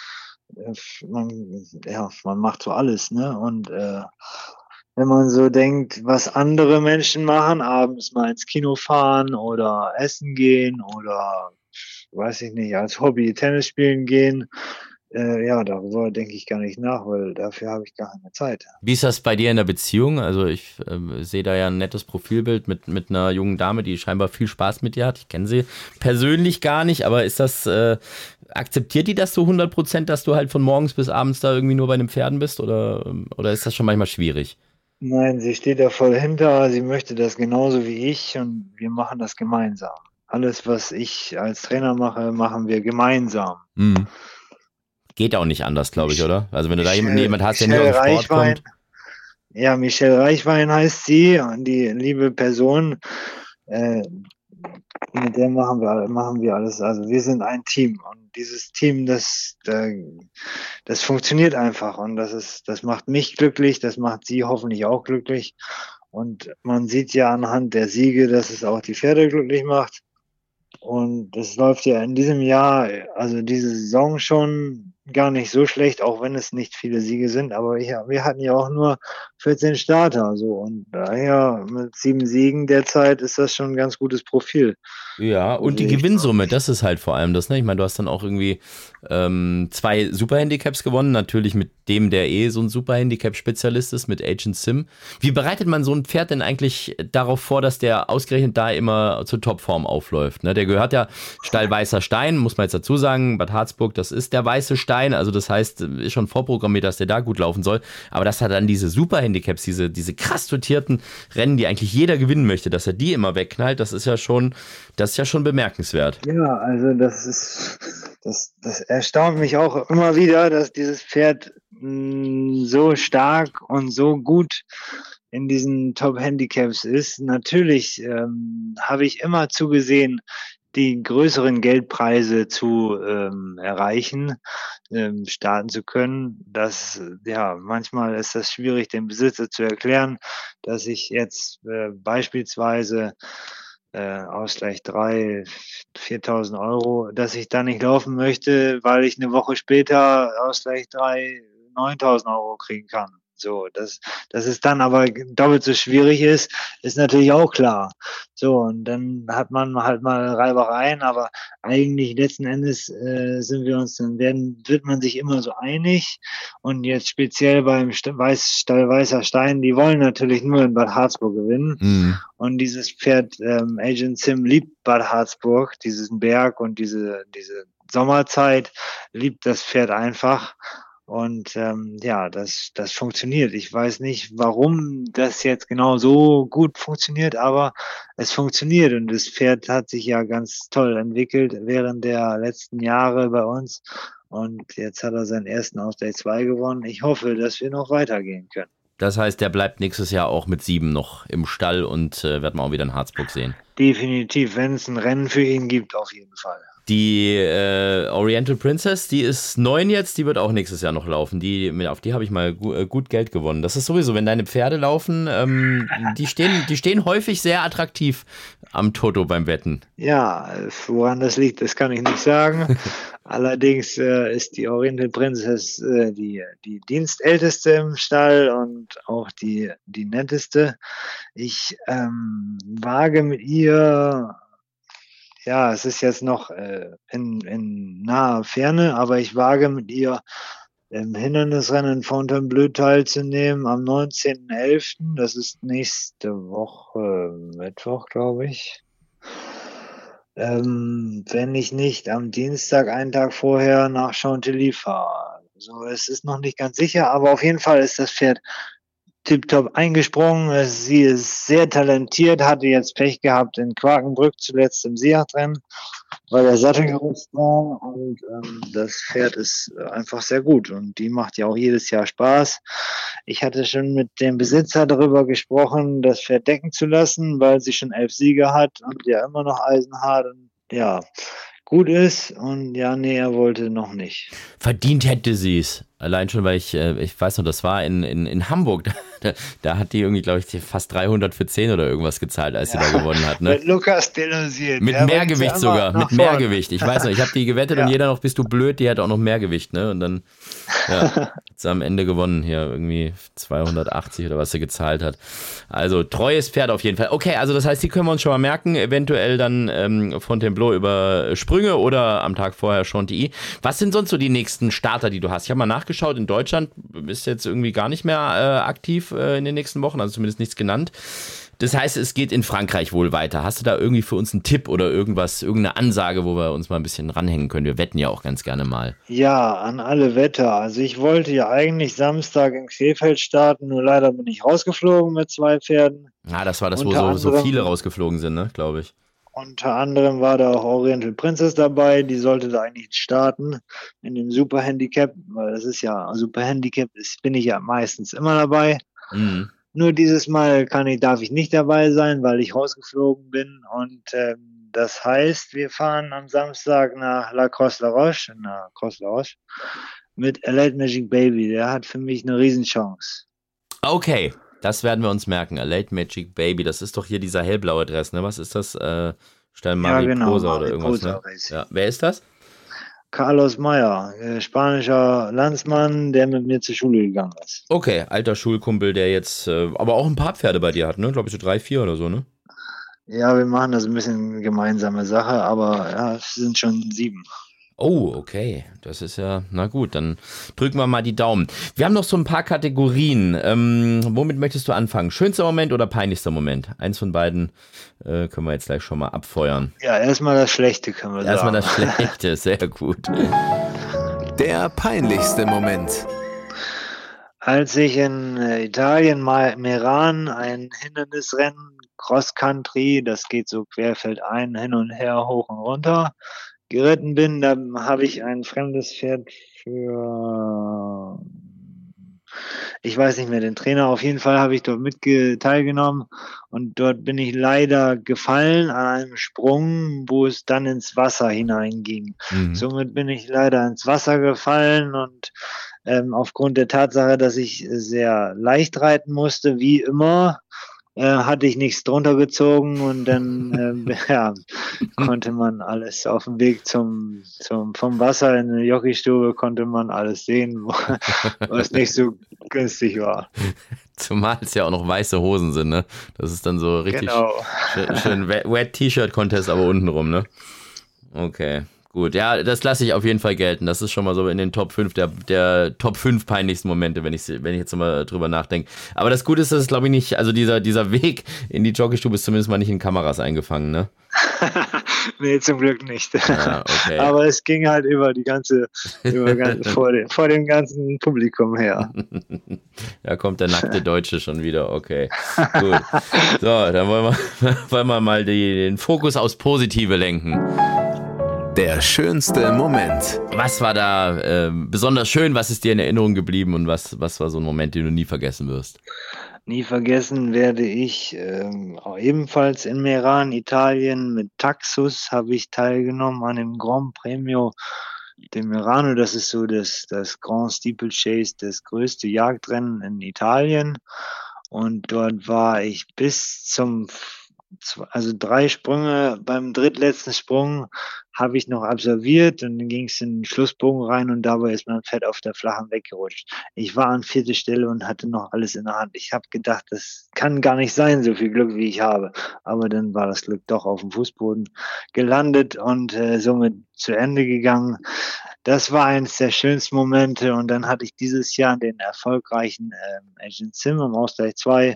Speaker 1: man, ja, man macht so alles, ne? Und äh, wenn man so denkt, was andere Menschen machen, abends mal ins Kino fahren oder essen gehen oder, weiß ich nicht, als Hobby Tennis spielen gehen, äh, ja, darüber denke ich gar nicht nach, weil dafür habe ich gar keine Zeit.
Speaker 2: Wie ist das bei dir in der Beziehung? Also ich äh, sehe da ja ein nettes Profilbild mit, mit einer jungen Dame, die scheinbar viel Spaß mit dir hat. Ich kenne sie persönlich gar nicht, aber ist das, äh, akzeptiert die das so hundert Prozent, dass du halt von morgens bis abends da irgendwie nur bei den Pferden bist, oder, oder ist das schon manchmal schwierig?
Speaker 1: Nein, sie steht da voll hinter, sie möchte das genauso wie ich, und wir machen das gemeinsam. Alles, was ich als Trainer mache, machen wir gemeinsam.
Speaker 2: Mhm. Geht auch nicht anders, glaube ich, oder? Also wenn du da jemanden, jemand hast, der
Speaker 1: Michelle
Speaker 2: nicht aus dem Sport
Speaker 1: Reichwein,
Speaker 2: kommt.
Speaker 1: ja, Michelle Reichwein heißt sie, und die liebe Person, äh, mit der machen wir, machen wir alles. Also wir sind ein Team, und dieses Team, das, das funktioniert einfach, und das ist, das macht mich glücklich, das macht sie hoffentlich auch glücklich, und man sieht ja anhand der Siege, dass es auch die Pferde glücklich macht. Und es läuft ja in diesem Jahr, also diese Saison schon gar nicht so schlecht, auch wenn es nicht viele Siege sind. Aber ich, wir hatten ja auch nur vierzehn Starter, so, und daher mit sieben Siegen derzeit ist das schon ein ganz gutes Profil.
Speaker 2: Ja, und die Gewinnsumme, das ist halt vor allem das, ne? Ich meine, du hast dann auch irgendwie ähm, zwei Superhandicaps gewonnen, natürlich mit dem, der eh so ein Superhandicap-Spezialist ist, mit Agent Sim. Wie bereitet man so ein Pferd denn eigentlich darauf vor, dass der ausgerechnet da immer zur Topform aufläuft? Ne? Der gehört ja Stall Weißer Stein, muss man jetzt dazu sagen, Bad Harzburg, das ist der weiße Stein, also das heißt, ist schon vorprogrammiert, dass der da gut laufen soll, aber dass er dann diese Superhandicaps, diese, diese krass dotierten Rennen, die eigentlich jeder gewinnen möchte, dass er die immer wegknallt, das ist ja schon, das ist ja schon bemerkenswert.
Speaker 1: Ja, also das ist, das, das erstaunt mich auch immer wieder, dass dieses Pferd mh, so stark und so gut in diesen Top-Handicaps ist. Natürlich ähm, habe ich immer zugesehen, die größeren Geldpreise zu ähm, erreichen, ähm, starten zu können. Das, ja, manchmal ist das schwierig, dem Besitzer zu erklären, dass ich jetzt äh, beispielsweise äh, Ausgleich drei, viertausend Euro, dass ich da nicht laufen möchte, weil ich eine Woche später Ausgleich drei, neuntausend Euro kriegen kann. So, dass, dass es dann aber doppelt so schwierig ist, ist natürlich auch klar. So, und dann hat man halt mal Reibereien, aber eigentlich letzten Endes äh, sind wir uns, dann werden, wird man sich immer so einig. Und jetzt speziell beim St- Weiß, Stall Weißer Stein, die wollen natürlich nur in Bad Harzburg gewinnen. Mhm. Und dieses Pferd, ähm, Agent Sim, liebt Bad Harzburg, diesen Berg und diese, diese Sommerzeit, liebt das Pferd einfach. Und ähm, ja, das, das funktioniert. Ich weiß nicht, warum das jetzt genau so gut funktioniert, aber es funktioniert, und das Pferd hat sich ja ganz toll entwickelt während der letzten Jahre bei uns, und jetzt hat er seinen ersten Ausgleich zwei gewonnen. Ich hoffe, dass wir noch weitergehen können.
Speaker 2: Das heißt, der bleibt nächstes Jahr auch mit sieben noch im Stall, und äh, wird man auch wieder in Harzburg sehen.
Speaker 1: Definitiv, wenn es ein Rennen für ihn gibt, auf jeden Fall.
Speaker 2: Die äh, Oriental Princess, die ist neun jetzt, die wird auch nächstes Jahr noch laufen. Die, auf die habe ich mal gu- gut Geld gewonnen. Das ist sowieso, wenn deine Pferde laufen, ähm, die, stehen, die stehen häufig sehr attraktiv am Toto beim Wetten.
Speaker 1: Ja, woran das liegt, das kann ich nicht sagen. Allerdings äh, ist die Oriental Princess äh, die, die Dienstälteste im Stall und auch die, die netteste. Ich ähm, wage mit ihr... Ja, es ist jetzt noch äh, in, in naher Ferne, aber ich wage mit ihr im Hindernisrennen in Fontainebleau teilzunehmen am neunzehnten elften Das ist nächste Woche, Mittwoch, glaube ich. Ähm, wenn ich nicht am Dienstag, einen Tag vorher, nach Chantilly fahre. So, es ist noch nicht ganz sicher, aber auf jeden Fall ist das Pferd tipptopp eingesprungen. Sie ist sehr talentiert, hatte jetzt Pech gehabt in Quakenbrück, zuletzt im Seejachtrennen, weil der Sattel gerutscht war, und ähm, das Pferd ist einfach sehr gut, und die macht ja auch jedes Jahr Spaß. Ich hatte schon mit dem Besitzer darüber gesprochen, das Pferd decken zu lassen, weil sie schon elf Siege hat und ja immer noch eisenhart und ja, gut ist, und ja, nee, er wollte noch nicht.
Speaker 2: Verdient hätte sie es. Allein schon, weil ich, ich weiß noch, das war in, in, in Hamburg, da, da hat die irgendwie, glaube ich, fast dreihundert für zehn oder irgendwas gezahlt, als ja, sie da gewonnen hat. Ne?
Speaker 1: Mit Lukas Delosier.
Speaker 2: Mit Mehrgewicht sogar, mit Mehrgewicht. Ich weiß noch, ich habe die gewettet, ja, und jeder noch, bist du blöd, die hat auch noch Mehrgewicht, ne? Und dann ja, hat sie am Ende gewonnen, hier irgendwie zweihundertachtzig oder was sie gezahlt hat. Also treues Pferd auf jeden Fall. Okay, also das heißt, die können wir uns schon mal merken, eventuell dann ähm, Fontainebleau über Sprünge oder am Tag vorher Chantilly. Was sind sonst so die nächsten Starter, die du hast? Ich habe mal nachgeschaut. In Deutschland ist jetzt irgendwie gar nicht mehr äh, aktiv äh, in den nächsten Wochen, also zumindest nichts genannt. Das heißt, es geht in Frankreich wohl weiter. Hast du da irgendwie für uns einen Tipp oder irgendwas, irgendeine Ansage, wo wir uns mal ein bisschen ranhängen können? Wir wetten ja auch ganz gerne mal.
Speaker 1: Ja, an alle Wetter. Also ich wollte ja eigentlich Samstag in Krefeld starten, nur leider bin ich rausgeflogen mit zwei Pferden.
Speaker 2: Ah, das war das, wo so, so viele rausgeflogen sind, ne, glaube ich.
Speaker 1: Unter anderem war da auch Oriental Princess dabei, die sollte da eigentlich starten in dem Super Handicap, weil das ist ja, Super Handicap ist, bin ich ja meistens immer dabei.
Speaker 2: Mhm.
Speaker 1: Nur dieses Mal kann ich, darf ich nicht dabei sein, weil ich rausgeflogen bin. Und ähm, das heißt, wir fahren am Samstag nach La Crosse-la-Roche, nach Crosse-la-Roche, mit A Late Magic Baby. Der hat für mich eine Riesenchance.
Speaker 2: Okay, das werden wir uns merken. A Late Magic Baby, das ist doch hier dieser hellblaue Dress, ne? Was ist das? Äh, Stell
Speaker 1: Ja, genau,
Speaker 2: Mariposa oder irgendwas,
Speaker 1: Mariposa
Speaker 2: ne?
Speaker 1: Racing.
Speaker 2: Ja. Wer ist das?
Speaker 1: Carlos Meyer, äh, spanischer Landsmann, der mit mir zur Schule gegangen ist.
Speaker 2: Okay, alter Schulkumpel, der jetzt äh, aber auch ein paar Pferde bei dir hat, ne? Glaube ich so drei, vier oder so, ne?
Speaker 1: Ja, wir machen das ein bisschen gemeinsame Sache, aber ja, es sind schon sieben.
Speaker 2: Oh, okay. Das ist ja, na gut, dann drücken wir mal die Daumen. Wir haben noch so ein paar Kategorien. Ähm, womit möchtest du anfangen? Schönster Moment oder peinlichster Moment? Eins von beiden äh, können wir jetzt gleich schon mal abfeuern.
Speaker 1: Ja, erstmal das Schlechte, können wir
Speaker 2: Erstmal
Speaker 1: sagen.
Speaker 2: das Schlechte, sehr gut.
Speaker 3: Der peinlichste Moment.
Speaker 1: Als ich in äh, Italien, Ma- Meran, ein Hindernisrennen, Cross Country, das geht so querfeldein, hin und her, hoch und runter, geritten bin, da habe ich ein fremdes Pferd für, ich weiß nicht mehr, den Trainer, auf jeden Fall habe ich dort mit teilgenommen und dort bin ich leider gefallen an einem Sprung, wo es dann ins Wasser hineinging.
Speaker 2: Mhm.
Speaker 1: Somit bin ich leider ins Wasser gefallen und ähm, aufgrund der Tatsache, dass ich sehr leicht reiten musste, wie immer, äh, hatte ich nichts drunter gezogen und dann äh, ja, konnte man alles auf dem Weg zum, zum vom Wasser in der Jockeystube konnte man alles sehen, was nicht so günstig war.
Speaker 2: Zumal es ja auch noch weiße Hosen sind, ne? Das ist dann so richtig
Speaker 1: Genau.
Speaker 2: schön, schön Wet-T-Shirt-Contest, aber untenrum, ne? Okay. Gut, ja, das lasse ich auf jeden Fall gelten. Das ist schon mal so in den Top fünf der, der Top fünf peinlichsten Momente, wenn ich, wenn ich jetzt mal drüber nachdenke. Aber das Gute ist, dass es, glaube ich, nicht, also dieser, dieser Weg in die Jockeystube ist zumindest mal nicht in Kameras eingefangen, ne?
Speaker 1: Nee, zum Glück nicht.
Speaker 2: Ja, okay.
Speaker 1: Aber es ging halt über die ganze, über ganz, vor, dem, vor dem ganzen Publikum her.
Speaker 2: Da kommt der nackte Deutsche schon wieder, okay. Gut. So, dann wollen wir, wollen wir mal die, den Fokus aufs Positive lenken.
Speaker 3: Der schönste Moment.
Speaker 2: Was war da äh, besonders schön? Was ist dir in Erinnerung geblieben und was, was war so ein Moment, den du nie vergessen wirst?
Speaker 1: Nie vergessen werde ich ähm, auch ebenfalls in Meran, Italien, mit Taxus habe ich teilgenommen an dem Grand Premio de Merano. Das ist so das, das Grand Steeplechase, das größte Jagdrennen in Italien. Und dort war ich bis zum also drei Sprünge, beim drittletzten Sprung habe ich noch absolviert und dann ging es in den Schlussbogen rein und dabei ist mein Pferd auf der flachen weggerutscht. Ich war an vierter Stelle und hatte noch alles in der Hand. Ich habe gedacht, das kann gar nicht sein, so viel Glück, wie ich habe. Aber dann war das Glück doch auf dem Fußboden gelandet und äh, somit zu Ende gegangen. Das war eines der schönsten Momente und dann hatte ich dieses Jahr den erfolgreichen ähm, Agent Sim im Ausgleich zwei,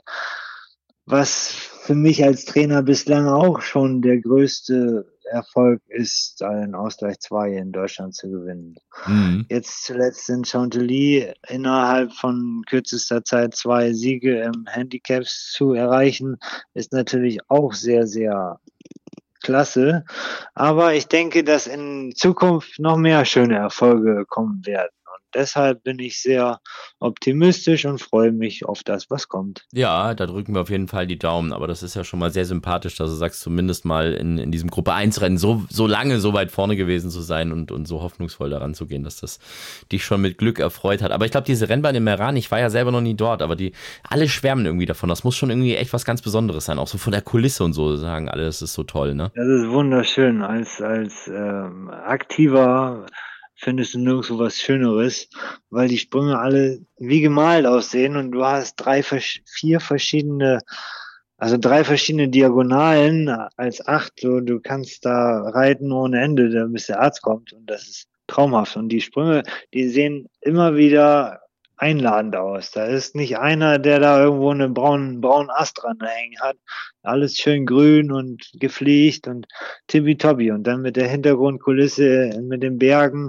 Speaker 1: was für mich als Trainer bislang auch schon der größte Erfolg ist, einen Ausgleich zwei in Deutschland zu gewinnen.
Speaker 2: Mhm.
Speaker 1: Jetzt zuletzt in Chantilly innerhalb von kürzester Zeit zwei Siege im Handicaps zu erreichen, ist natürlich auch sehr, sehr klasse. Aber ich denke, dass in Zukunft noch mehr schöne Erfolge kommen werden. Und deshalb bin ich sehr optimistisch und freue mich auf das, was kommt.
Speaker 2: Ja, da drücken wir auf jeden Fall die Daumen, aber das ist ja schon mal sehr sympathisch, dass du sagst, zumindest mal in, in diesem Gruppe eins Rennen so, so lange so weit vorne gewesen zu sein und, und so hoffnungsvoll daran zu gehen, dass das dich schon mit Glück erfreut hat. Aber ich glaube, diese Rennbahn in Meran, ich war ja selber noch nie dort, aber die, alle schwärmen irgendwie davon. Das muss schon irgendwie echt was ganz Besonderes sein, auch so von der Kulisse und so, sagen alle, das ist so toll, ne?
Speaker 1: Das ist wunderschön. Als, als ähm, aktiver findest du nirgendwo was Schöneres, weil die Sprünge alle wie gemalt aussehen und du hast drei, vier verschiedene, also drei verschiedene Diagonalen als acht. So, du kannst da reiten ohne Ende, bis der Arzt kommt und das ist traumhaft. Und die Sprünge, die sehen immer wieder einladend aus. Da ist nicht einer, der da irgendwo einen braunen, braunen Ast dran hängen hat. Alles schön grün und gepflegt und tippitoppi. Und dann mit der Hintergrundkulisse, mit den Bergen,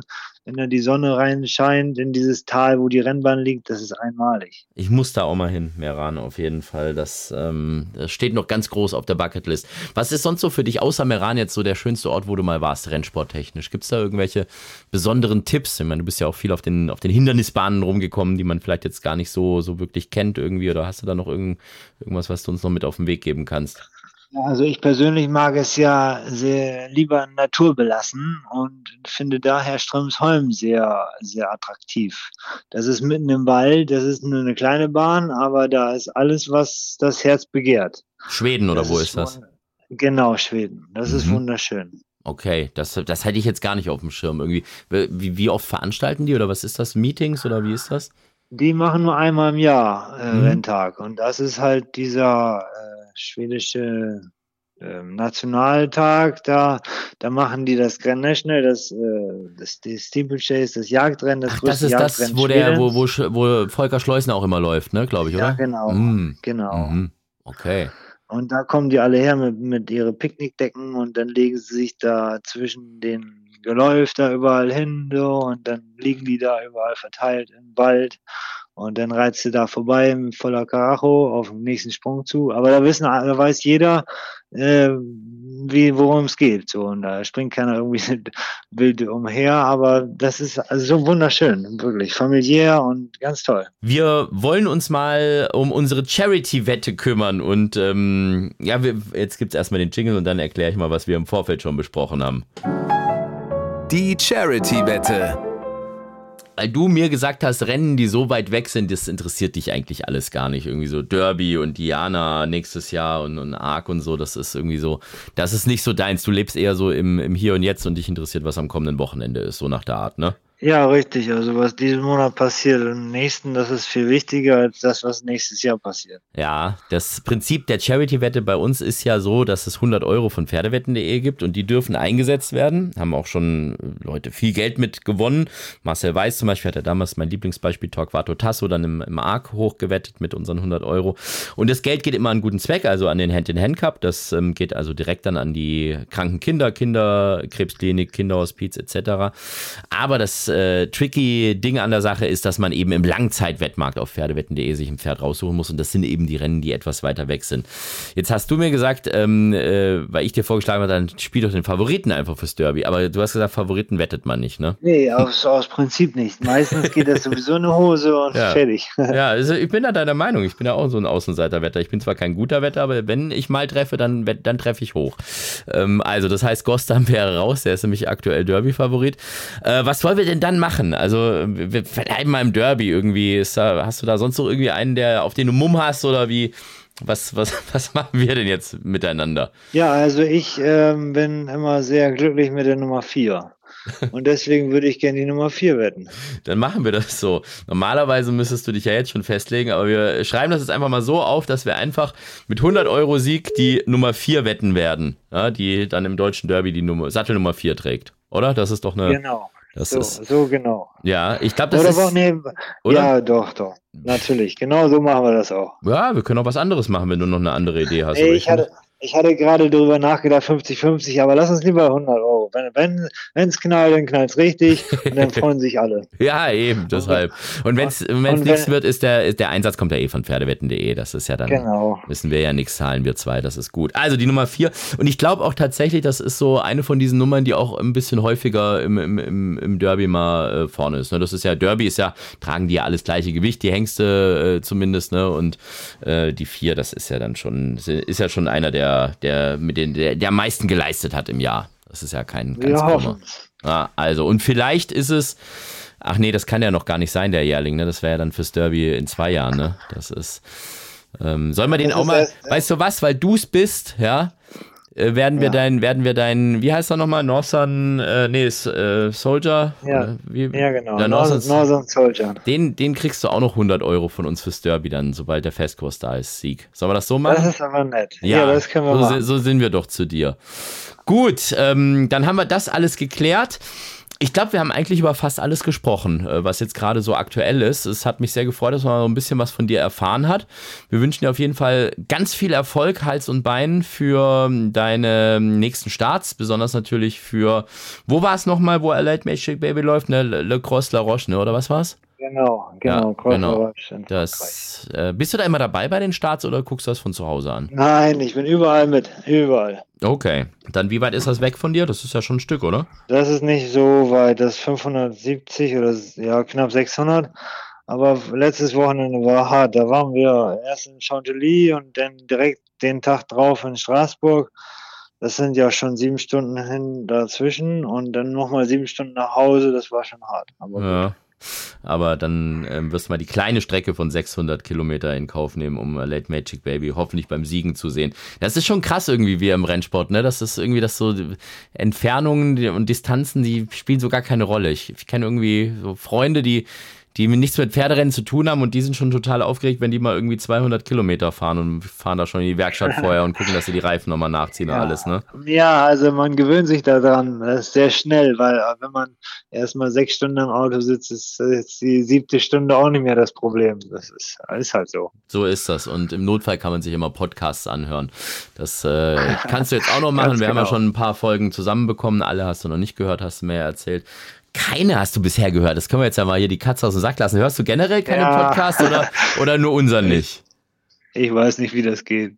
Speaker 1: wenn da die Sonne reinscheint in dieses Tal, wo die Rennbahn liegt, das ist einmalig.
Speaker 2: Ich muss da auch mal hin, Meran, auf jeden Fall. Das, ähm, das steht noch ganz groß auf der Bucketlist. Was ist sonst so für dich, außer Meran, jetzt so der schönste Ort, wo du mal warst, rennsporttechnisch? Gibt es da irgendwelche besonderen Tipps? Ich meine, du bist ja auch viel auf den, auf den Hindernisbahnen rumgekommen, die man vielleicht jetzt gar nicht so, so wirklich kennt irgendwie. Oder hast du da noch irgend, irgendwas, was du uns noch mit auf den Weg geben kannst?
Speaker 1: Also ich persönlich mag es ja sehr lieber naturbelassen und finde daher Strömsholm sehr, sehr attraktiv. Das ist mitten im Wald, das ist nur eine kleine Bahn, aber da ist alles, was das Herz begehrt.
Speaker 2: Schweden oder
Speaker 1: das
Speaker 2: wo
Speaker 1: ist,
Speaker 2: ist das?
Speaker 1: Genau, Schweden. Das mhm. ist wunderschön.
Speaker 2: Okay, das, das hätte ich jetzt gar nicht auf dem Schirm irgendwie. Wie, wie oft veranstalten die oder was ist das? Meetings oder wie ist das?
Speaker 1: Die machen nur einmal im Jahr äh, mhm. Renntag und das ist halt dieser äh, schwedische äh, Nationaltag. Da, da machen die das Grand National, das, äh, das die Steeplechase, das Jagdrennen, das
Speaker 2: Ach,
Speaker 1: größte
Speaker 2: das ist das, wo der, wo, wo, wo Volker Schleusner auch immer läuft, ne, glaube ich, oder?
Speaker 1: Ja, genau,
Speaker 2: mhm.
Speaker 1: genau.
Speaker 2: Mhm. Okay.
Speaker 1: Und da kommen die alle her mit, mit ihren Picknickdecken und dann legen sie sich da zwischen den Geläuf da überall hin so und dann liegen die da überall verteilt im Wald und dann reizt du da vorbei mit voller Karacho auf den nächsten Sprung zu. Aber da wissen, da weiß jeder, äh, wie, worum es geht. So, und da springt keiner irgendwie wild umher, aber das ist also so wunderschön, wirklich familiär und ganz toll.
Speaker 2: Wir wollen uns mal um unsere Charity-Wette kümmern und ähm, ja, wir, jetzt gibt's erstmal den Jingle und dann erkläre ich mal, was wir im Vorfeld schon besprochen haben.
Speaker 3: Die Charity-Wette.
Speaker 2: Weil du mir gesagt hast, Rennen, die so weit weg sind, das interessiert dich eigentlich alles gar nicht. Irgendwie so Derby und Diana nächstes Jahr und, und Arc und so, das ist irgendwie so, das ist nicht so deins. Du lebst eher so im, im Hier und Jetzt und dich interessiert, was am kommenden Wochenende ist, so nach der Art, ne?
Speaker 1: Ja, richtig. Also was diesen Monat passiert und im nächsten, das ist viel wichtiger als das, was nächstes Jahr passiert.
Speaker 2: Ja, das Prinzip der Charity-Wette bei uns ist ja so, dass es hundert Euro von Pferdewetten punkt de gibt und die dürfen eingesetzt werden. Haben auch schon Leute viel Geld mit gewonnen. Marcel Weiß zum Beispiel hat ja damals mein Lieblingsbeispiel Torquato Tasso dann im, im Arc hochgewettet mit unseren hundert Euro. Und das Geld geht immer an einen guten Zweck, also an den Hand-in-Hand-Cup. Das ähm, geht also direkt dann an die kranken Kinder, Kinderkrebsklinik, Kinderhospiz et cetera. Aber das Äh, tricky Ding an der Sache ist, dass man eben im Langzeitwettmarkt auf Pferdewetten punkt de sich ein Pferd raussuchen muss und das sind eben die Rennen, die etwas weiter weg sind. Jetzt hast du mir gesagt, ähm, äh, weil ich dir vorgeschlagen habe, dann spiel doch den Favoriten einfach fürs Derby, aber du hast gesagt, Favoriten wettet man nicht, ne?
Speaker 1: Nee, aus, aus Prinzip nicht. Meistens geht das sowieso eine Hose und
Speaker 2: ja.
Speaker 1: fertig.
Speaker 2: Ja, also ich bin da deiner Meinung, ich bin ja auch so ein Außenseiterwetter. Ich bin zwar kein guter Wetter, aber wenn ich mal treffe, dann, dann treffe ich hoch. Ähm, also das heißt, Gostam wäre raus, der ist nämlich aktuell Derby-Favorit. Äh, was wollen wir denn dann machen? Also wir bleiben mal im Derby irgendwie. Ist da, hast du da sonst noch irgendwie einen, der auf den du Mumm hast oder wie? Was, was, was machen wir denn jetzt miteinander?
Speaker 1: Ja, also ich ähm, bin immer sehr glücklich mit der Nummer vier. Und deswegen würde ich gerne die Nummer vier wetten.
Speaker 2: Dann machen wir das so. Normalerweise müsstest du dich ja jetzt schon festlegen, aber wir schreiben das jetzt einfach mal so auf, dass wir einfach mit hundert Euro Sieg die Nummer vier wetten werden, ja, die dann im deutschen Derby die Nummer, Sattel Nummer vier trägt. Oder? Das ist doch eine...
Speaker 1: Genau.
Speaker 2: Das
Speaker 1: so,
Speaker 2: ist,
Speaker 1: so genau.
Speaker 2: Ja, ich glaube, das
Speaker 1: oder
Speaker 2: ist...
Speaker 1: Auch, nee,
Speaker 2: oder?
Speaker 1: Ja, doch, doch. Natürlich. Genau so machen wir das auch.
Speaker 2: Ja, wir können auch was anderes machen, wenn du noch eine andere Idee hast.
Speaker 1: Nee, ich hatte... Ich hatte gerade darüber nachgedacht, fünfzig fünfzig, aber lass uns lieber hundert Euro. Wenn wenn es knallt, dann knallt es richtig und dann freuen sich alle.
Speaker 2: Ja, eben, deshalb. Und wenn es nichts wird, ist der, ist der Einsatz kommt ja eh von Pferdewetten punkt de. Das ist ja dann,
Speaker 1: genau.
Speaker 2: Müssen wir ja nichts zahlen, wir zwei, das ist gut. Also die Nummer vier. Und ich glaube auch tatsächlich, das ist so eine von diesen Nummern, die auch ein bisschen häufiger im, im, im, im Derby mal äh, vorne ist. Ne? Das ist ja, Derby ist ja, tragen die ja alles gleiche Gewicht, die Hengste äh, zumindest, ne? Und äh, die vier, das ist ja dann schon, ist ja schon einer der der mit den der, der am meisten geleistet hat im Jahr. Das ist ja kein ganz krummer. Ja, also und vielleicht ist es, ach nee, das kann ja noch gar nicht sein, der Jährling, ne? Das wäre ja dann fürs Derby in zwei Jahren, ne? Das ist, ähm, sollen wir den das auch mal, das, weißt du was, weil du es bist, ja, äh, werden wir ja. dein, werden wir dein, wie heißt er nochmal, Northern, äh, nee, äh, Soldier?
Speaker 1: Ja,
Speaker 2: wie,
Speaker 1: ja genau,
Speaker 2: der Northern,
Speaker 1: Northern Soldier.
Speaker 2: Den, den kriegst du auch noch hundert Euro von uns fürs Derby dann, sobald der Festkurs da ist, Sieg. Sollen wir das so machen?
Speaker 1: Das ist aber nett.
Speaker 2: Ja,
Speaker 1: ja das können wir
Speaker 2: so,
Speaker 1: machen.
Speaker 2: So sind wir doch zu dir. Gut, ähm, dann haben wir das alles geklärt. Ich glaube, wir haben eigentlich über fast alles gesprochen, was jetzt gerade so aktuell ist. Es hat mich sehr gefreut, dass man so ein bisschen was von dir erfahren hat. Wir wünschen dir auf jeden Fall ganz viel Erfolg, Hals und Bein für deine nächsten Starts, besonders natürlich für, wo war es nochmal, wo Late Magic Baby läuft? Ne? Le Cross La Roche, ne? Oder was war's?
Speaker 1: Genau, genau.
Speaker 2: Ja,
Speaker 1: Cross
Speaker 2: genau.
Speaker 1: La Roche in
Speaker 2: das, äh, bist du da immer dabei bei den Starts oder guckst du das von zu Hause an?
Speaker 1: Nein, ich bin überall mit, überall.
Speaker 2: Okay, dann wie weit ist das weg von dir? Das ist ja schon ein Stück, oder?
Speaker 1: Das ist nicht so weit, das ist fünfhundertsiebzig oder ja knapp sechshundert. Aber letztes Wochenende war hart. Da waren wir erst in Chantilly und dann direkt den Tag drauf in Straßburg. Das sind ja schon sieben Stunden hin dazwischen und dann nochmal sieben Stunden nach Hause. Das war schon hart. Aber
Speaker 2: ja. Aber dann ähm, wirst du mal die kleine Strecke von sechshundert Kilometer in Kauf nehmen, um uh, Late Magic Baby hoffentlich beim Siegen zu sehen. Das ist schon krass irgendwie wie im Rennsport, ne? Das ist irgendwie, dass so Entfernungen und Distanzen, die spielen so gar keine Rolle. Ich, ich kenne irgendwie so Freunde, die die nichts mit Pferderennen zu tun haben und die sind schon total aufgeregt, wenn die mal irgendwie zweihundert Kilometer fahren und fahren da schon in die Werkstatt vorher und gucken, dass sie die Reifen nochmal nachziehen
Speaker 1: ja.
Speaker 2: und alles, ne?
Speaker 1: Ja, also man gewöhnt sich daran, das ist sehr schnell, weil wenn man erstmal sechs Stunden im Auto sitzt, ist jetzt die siebte Stunde auch nicht mehr das Problem. Das ist, ist halt so.
Speaker 2: So ist das und im Notfall kann man sich immer Podcasts anhören. Das äh, kannst du jetzt auch noch machen. Wir genau. haben ja schon ein paar Folgen zusammenbekommen, alle hast du noch nicht gehört, hast du mir ja erzählt. Keine hast du bisher gehört. Das können wir jetzt ja mal hier die Katze aus dem Sack lassen. Hörst du generell keine ja. Podcasts oder, oder nur unseren nicht?
Speaker 1: Ich weiß nicht, wie das geht.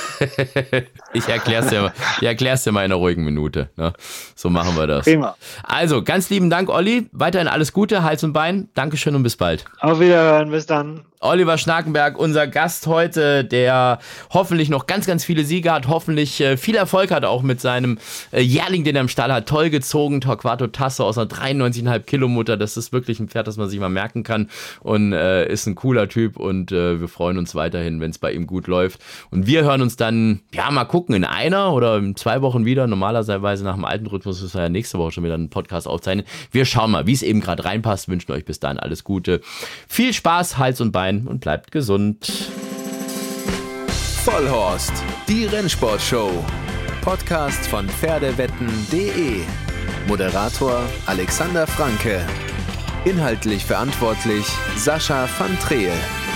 Speaker 2: ich erklär's dir, ich erklär's dir mal in einer ruhigen Minute. Ne? So machen wir das.
Speaker 1: Prima.
Speaker 2: Also, ganz lieben Dank, Olli. Weiterhin alles Gute, Hals und Bein. Dankeschön und bis bald.
Speaker 1: Auf Wiederhören, bis dann.
Speaker 2: Oliver Schnakenberg, unser Gast heute, der hoffentlich noch ganz, ganz viele Siege hat, hoffentlich äh, viel Erfolg hat auch mit seinem äh, Jährling, den er im Stall hat. Toll gezogen, Torquato Tasso aus einer dreiundneunzig Komma fünf Kilo Mutter. Das ist wirklich ein Pferd, das man sich mal merken kann und äh, ist ein cooler Typ und äh, wir freuen uns weiterhin, wenn es bei ihm gut läuft. Und wir hören uns dann, ja, mal gucken, in einer oder in zwei Wochen wieder. Normalerweise nach dem alten Rhythmus müssen wir ja nächste Woche schon wieder einen Podcast aufzeichnen. Wir schauen mal, wie es eben gerade reinpasst. Wünschen euch bis dahin alles Gute. Viel Spaß, Hals und Bein und bleibt gesund.
Speaker 3: Vollhorst, die Rennsportshow. Podcast von Pferdewetten punkt de. Moderator Alexander Franke. Inhaltlich verantwortlich Sascha van Treel.